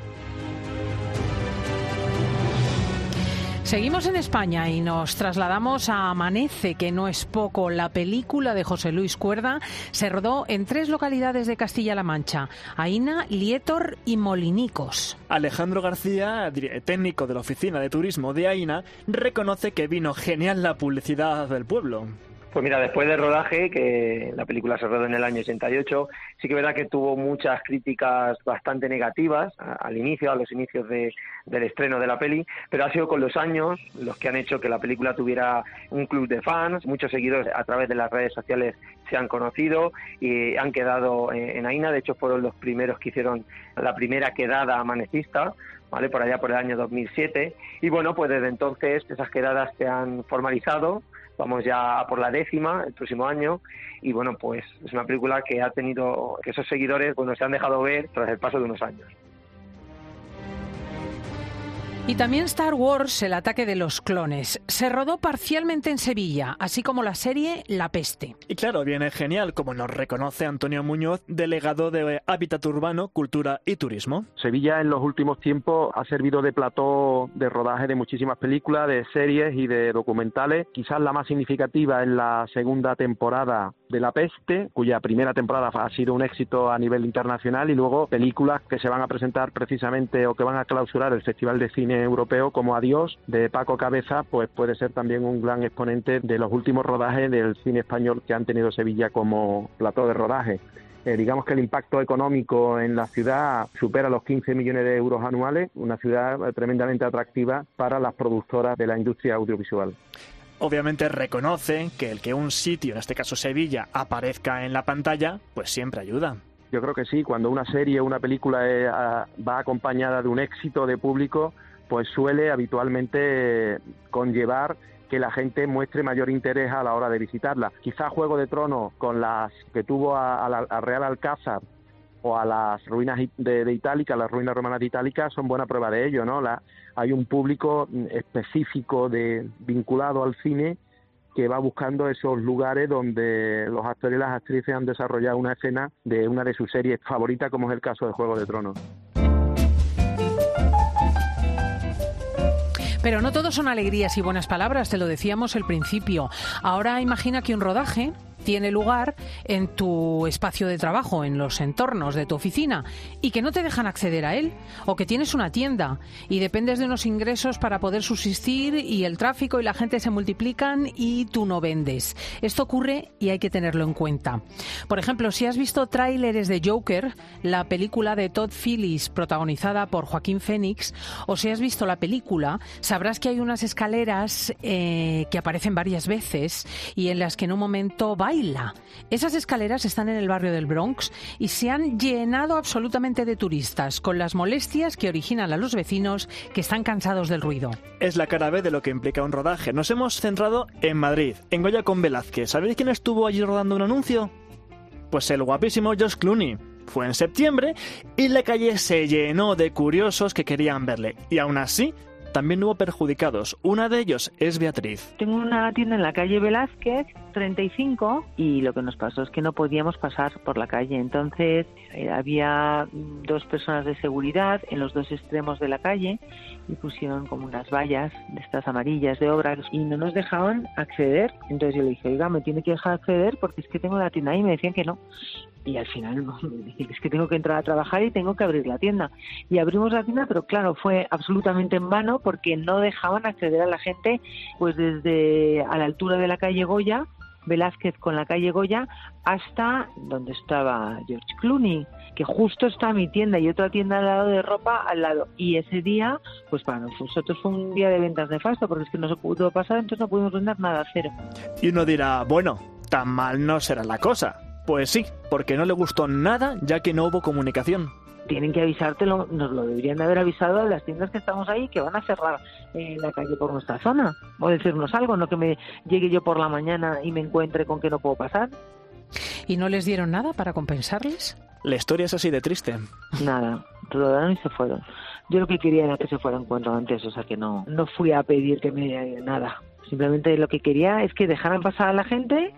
Speaker 3: Seguimos en España y nos trasladamos a Amanece, que no es poco. La película de José Luis Cuerda se rodó en 3 localidades de Castilla-La Mancha: Aína, Lietor y Molinicos.
Speaker 22: Alejandro García, técnico de la Oficina de Turismo de Aína, reconoce que vino genial la publicidad del pueblo.
Speaker 8: Pues mira, después del rodaje, que la película se rodó en el año 88, sí que es verdad que tuvo muchas críticas bastante negativas al inicio, a los inicios del estreno de la peli, pero ha sido con los años los que han hecho que la película tuviera un club de fans. Muchos seguidores a través de las redes sociales se han conocido y han quedado en Aína. De hecho, fueron los primeros que hicieron la primera quedada amanecista, ¿vale?, por allá por el año 2007. Y bueno, pues desde entonces esas quedadas se han formalizado. Vamos ya por la 10ª el próximo año y bueno, pues es una película que ha tenido, que esos seguidores se han dejado ver tras el paso de unos años.
Speaker 3: Y también Star Wars, el ataque de los clones. Se rodó parcialmente en Sevilla, así como la serie La Peste.
Speaker 22: Y claro, viene genial, como nos reconoce Antonio Muñoz, delegado de Hábitat Urbano, Cultura y Turismo.
Speaker 9: Sevilla en los últimos tiempos ha servido de plató de rodaje de muchísimas películas, de series y de documentales. Quizás la más significativa es la segunda temporada de La Peste, cuya primera temporada ha sido un éxito a nivel internacional, y luego películas que se van a presentar precisamente o que van a clausurar el Festival de Cine Europeo, como Adiós, de Paco Cabeza, pues puede ser también un gran exponente de los últimos rodajes del cine español que han tenido Sevilla como plató de rodaje. Digamos que el impacto económico en la ciudad supera los 15 millones de euros anuales, una ciudad tremendamente atractiva para las productoras de la industria audiovisual.
Speaker 22: Obviamente reconocen que el que un sitio, en este caso Sevilla, aparezca en la pantalla, pues siempre ayuda.
Speaker 9: Yo creo que sí, cuando una serie o una película va acompañada de un éxito de público, pues suele habitualmente conllevar que la gente muestre mayor interés a la hora de visitarla. Quizá Juego de Tronos, con las que tuvo a Real Alcázar o a las ruinas de Itálica, las ruinas romanas de Itálica, son buena prueba de ello, ¿no? Hay un público específico vinculado al cine que va buscando esos lugares donde los actores y las actrices han desarrollado una escena de una de sus series favoritas, como es el caso de Juego de Tronos.
Speaker 3: Pero no todo son alegrías y buenas palabras, te lo decíamos al principio. Ahora imagina que un rodaje tiene lugar en tu espacio de trabajo, en los entornos de tu oficina, y que no te dejan acceder a él, o que tienes una tienda y dependes de unos ingresos para poder subsistir y el tráfico y la gente se multiplican y tú no vendes. Esto ocurre y hay que tenerlo en cuenta. Por ejemplo, si has visto tráileres de Joker, la película de Todd Phillips protagonizada por Joaquín Phoenix, o si has visto la película, sabrás que hay unas escaleras que aparecen varias veces y en las que en un momento baila. Esas escaleras están en el barrio del Bronx y se han llenado absolutamente de turistas, con las molestias que originan a los vecinos que están cansados del ruido.
Speaker 22: Es la cara B de lo que implica un rodaje. Nos hemos centrado en Madrid, en Goya con Velázquez. ¿Sabéis quién estuvo allí rodando un anuncio? Pues el guapísimo George Clooney. Fue en septiembre y la calle se llenó de curiosos que querían verle. Y aún así, también hubo perjudicados. Una de ellos es Beatriz.
Speaker 12: Tengo una tienda en la calle Velázquez, 35, y lo que nos pasó es que no podíamos pasar por la calle. Entonces había 2 personas de seguridad en los 2 extremos de la calle y pusieron como unas vallas de estas amarillas de obra y no nos dejaban acceder. Entonces yo le dije, oiga, me tiene que dejar acceder porque es que tengo la tienda ahí, y me decían que no. Y al final me dije, es que tengo que entrar a trabajar y tengo que abrir la tienda. Y abrimos la tienda, pero claro, fue absolutamente en vano porque no dejaban acceder a la gente pues desde a la altura de la calle Goya, Velázquez con la calle Goya, hasta donde estaba George Clooney, que justo está mi tienda y otra tienda al lado de ropa al lado. Y ese día, pues para nosotros fue un día de ventas nefasto, porque es que no se pudo pasar, entonces no pudimos vender nada, cero.
Speaker 22: Y uno dirá, bueno, tan mal no será la cosa. Pues sí, porque no le gustó nada ya que no hubo comunicación.
Speaker 12: Tienen que avisártelo, nos lo deberían de haber avisado a las tiendas que estamos ahí, que van a cerrar la calle por nuestra zona, o decirnos algo, no que me llegue yo por la mañana y me encuentre con que no puedo pasar.
Speaker 3: ¿Y no les dieron nada para compensarles?
Speaker 22: La historia es así de triste.
Speaker 12: Nada, rodaron y se fueron. Yo lo que quería era que se fueran cuanto antes, o sea que no fui a pedir que me nada. Simplemente lo que quería es que dejaran pasar a la gente.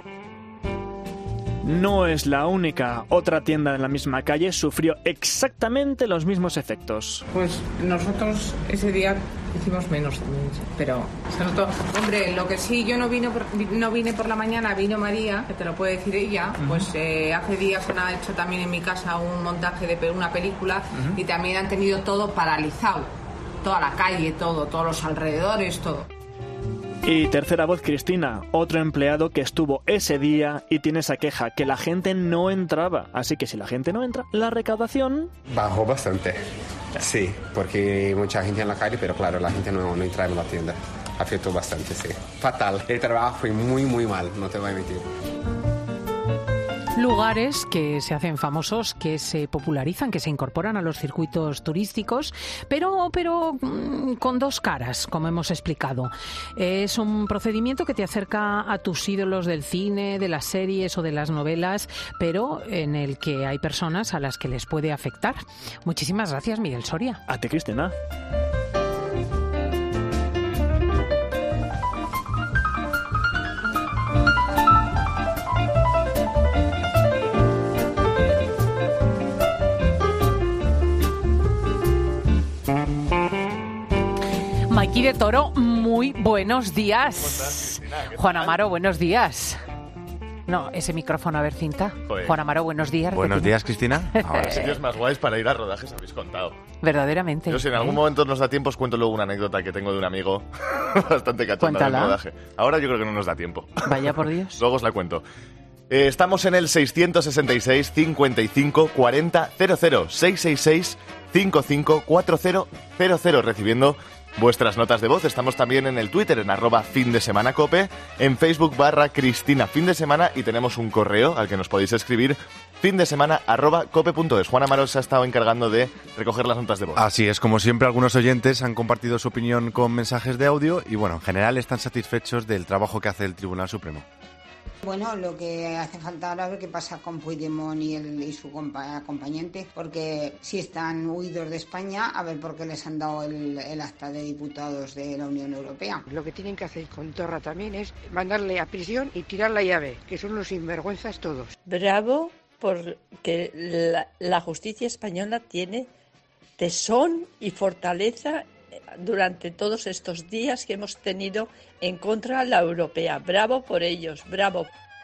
Speaker 22: No es la única. Otra tienda en la misma calle sufrió exactamente los mismos efectos.
Speaker 11: Pues nosotros ese día hicimos menos también, pero se notó. Hombre, lo que sí, yo no vine por la mañana, vino María, que te lo puede decir ella, pues hace días han hecho también en mi casa un montaje de una película y también han tenido todo paralizado, toda la calle, todos los alrededores, todo.
Speaker 22: Y tercera voz, Cristina, otro empleado que estuvo ese día y tiene esa queja, que la gente no entraba. Así que si la gente no entra, la recaudación...
Speaker 13: Bajó bastante, sí, porque hay mucha gente en la calle, pero claro, la gente no entra en la tienda. Afectó bastante, sí. Fatal, el trabajo fue muy, muy mal, no te voy a mentir.
Speaker 3: Lugares que se hacen famosos, que se popularizan, que se incorporan a los circuitos turísticos, pero con dos caras, como hemos explicado. Es un procedimiento que te acerca a tus ídolos del cine, de las series o de las novelas, pero en el que hay personas a las que les puede afectar. Muchísimas gracias, Miguel Soria.
Speaker 22: A ti, Cristina.
Speaker 3: Maiki de Toro, muy buenos días.
Speaker 14: ¿Cómo estás, Cristina?
Speaker 3: Juan Amaro, buenos días. No, ese micrófono, a ver, cinta.
Speaker 14: Joder.
Speaker 3: Juan Amaro, buenos días.
Speaker 14: Buenos días, Cristina. Ahora, sitios más guays para ir a rodajes habéis contado.
Speaker 3: Verdaderamente.
Speaker 14: Yo, si en algún momento nos da tiempo, os cuento luego una anécdota que tengo de un amigo bastante cachonda del rodaje. Ahora yo creo que no nos da tiempo.
Speaker 3: Vaya por Dios.
Speaker 14: Luego os la cuento. Estamos en el 666 55 40 00, 666 55 40 00, recibiendo vuestras notas de voz. Estamos también en el Twitter, en @findesemanacope, en Facebook /Cristina Findesemana, y tenemos un correo al que nos podéis escribir, findesemana@cope.es. Juan Amaro se ha estado encargando de recoger las notas de voz.
Speaker 15: Así es, como siempre, algunos oyentes han compartido su opinión con mensajes de audio y, bueno, en general están satisfechos del trabajo que hace el Tribunal Supremo.
Speaker 17: Bueno, lo que hace falta ahora es ver qué pasa con Puigdemont y su acompañante, porque si están huidos de España, a ver por qué les han dado el acta de diputados de la Unión Europea.
Speaker 19: Lo que tienen que hacer con Torra también es mandarle a prisión y tirar la llave, que son los sinvergüenzas todos.
Speaker 20: Bravo, porque la justicia española tiene tesón y fortaleza durante todos estos días que hemos tenido en contra de la europea. Bravo por ellos, bravo.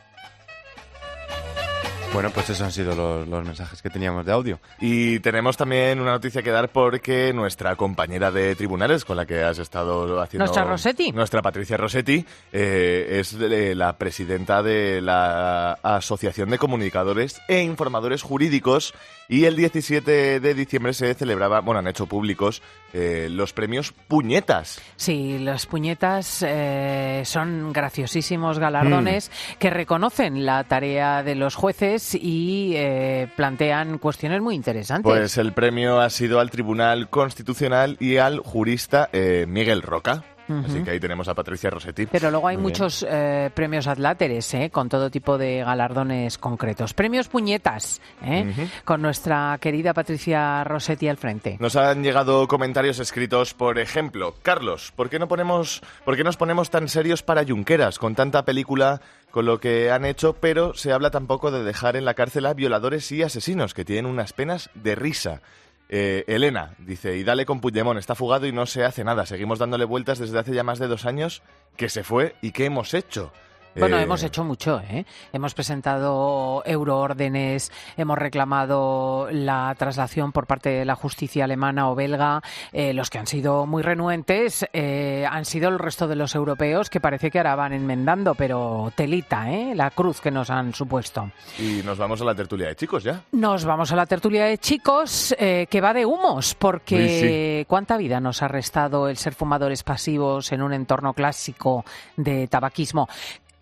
Speaker 15: Bueno, pues esos han sido los mensajes que teníamos de audio.
Speaker 14: Y tenemos también una noticia que dar, porque nuestra compañera de tribunales con la que has estado haciendo...
Speaker 3: Nuestra Rossetti.
Speaker 14: Nuestra Patricia Rossetti es la presidenta de la Asociación de Comunicadores e Informadores Jurídicos, y el 17 de diciembre se celebraba, bueno, han hecho públicos los premios Puñetas.
Speaker 3: Sí, los Puñetas son graciosísimos galardones que reconocen la tarea de los jueces y plantean cuestiones muy interesantes.
Speaker 14: Pues el premio ha sido al Tribunal Constitucional y al jurista Miguel Roca. Así que ahí tenemos a Patricia Rossetti.
Speaker 3: Pero luego hay muchos premios adláteres, con todo tipo de galardones concretos. Premios Puñetas, con nuestra querida Patricia Rossetti al frente.
Speaker 14: Nos han llegado comentarios escritos, por ejemplo, Carlos, ¿por qué nos ponemos tan serios para Junqueras con tanta película, con lo que han hecho, pero se habla tampoco de dejar en la cárcel a violadores y asesinos, que tienen unas penas de risa? Elena dice, y dale con Puigdemont, está fugado y no se hace nada, seguimos dándole vueltas desde hace ya más de 2 años que se fue, ¿y qué hemos hecho?
Speaker 3: Bueno, hemos hecho mucho, Hemos presentado euroórdenes, hemos reclamado la traslación por parte de la justicia alemana o belga. Los que han sido muy renuentes han sido el resto de los europeos, que parece que ahora van enmendando, pero telita, la cruz que nos han supuesto.
Speaker 14: Y nos vamos a la tertulia de chicos ya.
Speaker 3: Nos vamos a la tertulia de chicos, que va de humos, porque sí. ¿Cuánta vida nos ha restado el ser fumadores pasivos en un entorno clásico de tabaquismo?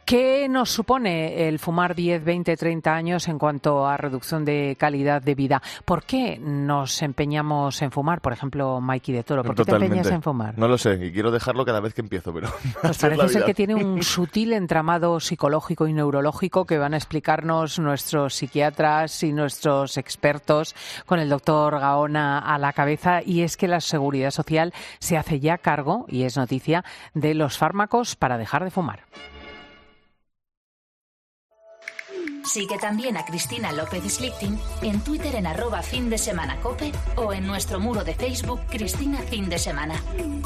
Speaker 3: ¿Qué nos supone el fumar 10, 20, 30 años en cuanto a reducción de calidad de vida? ¿Por qué nos empeñamos en fumar? Por ejemplo, Mikey de Toro, ¿por qué te empeñas en fumar?
Speaker 14: No lo sé, y quiero dejarlo cada vez que empiezo, pero...
Speaker 3: Pues parece ser que tiene un sutil entramado psicológico y neurológico que van a explicarnos nuestros psiquiatras y nuestros expertos con el doctor Gaona a la cabeza, y es que la Seguridad Social se hace ya cargo, y es noticia, de los fármacos para dejar de fumar.
Speaker 1: Sigue también a Cristina López Slichting en Twitter en @findesemanacope o en nuestro muro de Facebook Cristina Fin de Semana.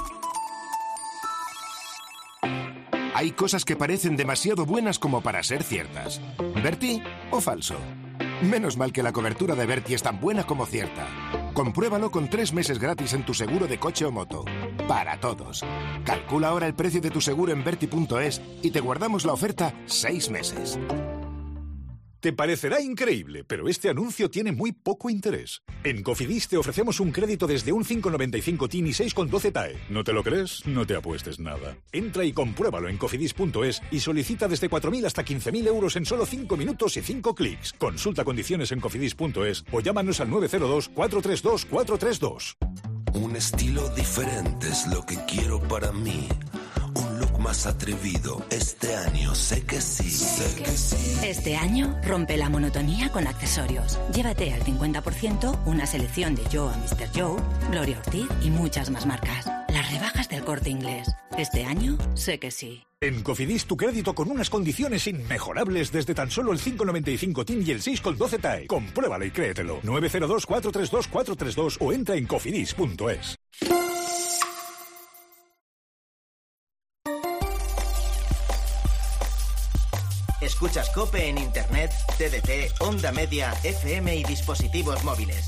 Speaker 2: Hay cosas que parecen demasiado buenas como para ser ciertas. ¿Berti o falso? Menos mal que la cobertura de Berti es tan buena como cierta. Compruébalo con 3 meses gratis en tu seguro de coche o moto. Para todos. Calcula ahora el precio de tu seguro en Berti.es y te guardamos la oferta 6 meses.
Speaker 4: Te parecerá increíble, pero este anuncio tiene muy poco interés. En Cofidis te ofrecemos un crédito desde un 5,95 TIN y 6,12 TAE. ¿No te lo crees? No te apuestes nada. Entra y compruébalo en cofidis.es y solicita desde 4.000 hasta 15.000 euros en solo 5 minutos y 5 clics. Consulta condiciones en cofidis.es o llámanos al 902-432-432.
Speaker 6: Un estilo diferente es lo que quiero para mí. Un look más atrevido, este año sé que sí, sé que sí.
Speaker 1: Este año rompe la monotonía con accesorios. Llévate al 50% una selección de Joe a Mr. Joe, Gloria Ortiz y muchas más marcas. Las rebajas del Corte Inglés. Este año sé que sí.
Speaker 4: En Cofidis tu crédito con unas condiciones inmejorables desde tan solo el 5,95 TIN y el 6,12 TAE. Compruébalo y créetelo. 902-432-432 o entra en cofidis.es.
Speaker 16: Escuchas COPE en Internet, TDT, Onda Media, FM y dispositivos móviles.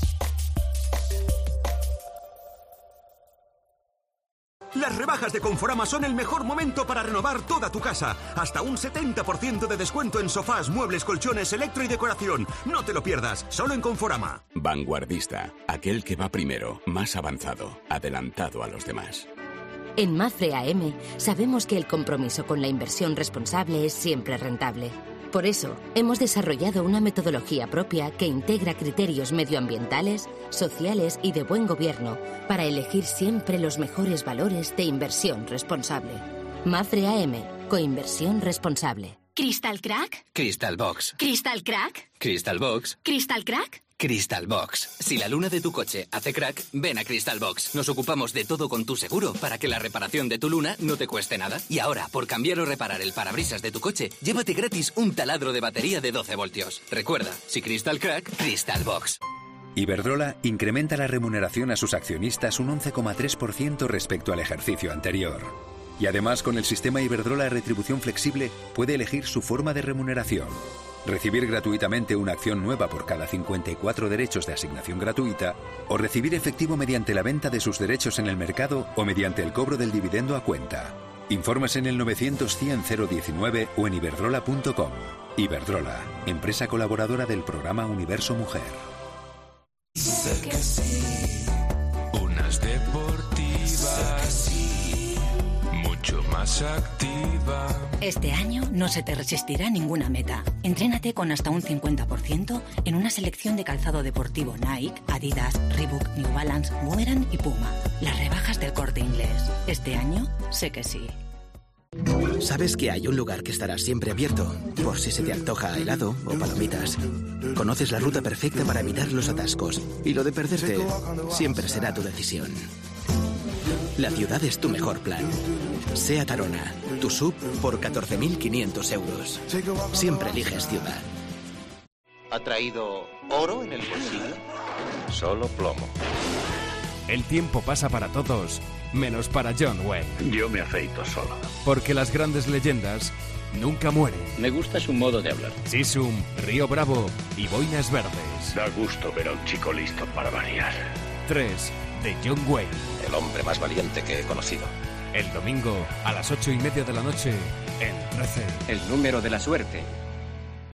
Speaker 18: Las rebajas de Conforama son el mejor momento para renovar toda tu casa. Hasta un 70% de descuento en sofás, muebles, colchones, electro y decoración. No te lo pierdas, solo en Conforama.
Speaker 27: Vanguardista, aquel que va primero, más avanzado, adelantado a los demás.
Speaker 21: En Mapfre AM sabemos que el compromiso con la inversión responsable es siempre rentable. Por eso, hemos desarrollado una metodología propia que integra criterios medioambientales, sociales y de buen gobierno para elegir siempre los mejores valores de inversión responsable. Mapfre AM, coinversión responsable.
Speaker 1: ¿Crystal Crack?
Speaker 28: Crystal Box.
Speaker 1: ¿Crystal Crack?
Speaker 28: Crystal Box.
Speaker 1: ¿Crystal Crack?
Speaker 28: Crystal Box. Si la luna de tu coche hace crack, ven a Crystal Box. Nos ocupamos de todo con tu seguro para que la reparación de tu luna no te cueste nada. Y ahora, por cambiar o reparar el parabrisas de tu coche, llévate gratis un taladro de batería de 12 voltios. Recuerda, si Crystal Crack, Crystal Box.
Speaker 29: Iberdrola incrementa la remuneración a sus accionistas un 11,3% respecto al ejercicio anterior. Y además, con el sistema Iberdrola Retribución Flexible, puede elegir su forma de remuneración. Recibir gratuitamente una acción nueva por cada 54 derechos de asignación gratuita, o recibir efectivo mediante la venta de sus derechos en el mercado o mediante el cobro del dividendo a cuenta. Informes en el 900-100-019 o en iberdrola.com. Iberdrola, empresa colaboradora del programa Universo Mujer.
Speaker 6: Sé que sí. Unas deportivas. Mucho más activa.
Speaker 1: Este año no se te resistirá ninguna meta. Entrénate con hasta un 50% en una selección de calzado deportivo Nike, Adidas, Reebok, New Balance, Boomerang y Puma. Las rebajas del Corte Inglés. Este año sé que sí.
Speaker 16: Sabes que hay un lugar que estará siempre abierto, por si se te antoja helado o palomitas. Conoces la ruta perfecta para evitar los atascos, y lo de perderte siempre será tu decisión. La ciudad es tu mejor plan. SEAT Arona, tu SUV por 14.500 euros. Siempre eliges ciudad.
Speaker 30: ¿Ha traído oro en el bolsillo?
Speaker 31: Solo plomo.
Speaker 32: El tiempo pasa para todos, menos para John Wayne.
Speaker 30: Yo me afeito solo.
Speaker 32: Porque las grandes leyendas nunca mueren.
Speaker 30: Me gusta su modo de hablar.
Speaker 32: Sisum, Río Bravo y Boinas Verdes.
Speaker 30: Da gusto ver a un chico listo para variar.
Speaker 32: 3 de John Wayne.
Speaker 31: El hombre más valiente que he conocido.
Speaker 32: El domingo a las 8:30 de la noche en 13.
Speaker 33: El número de la suerte.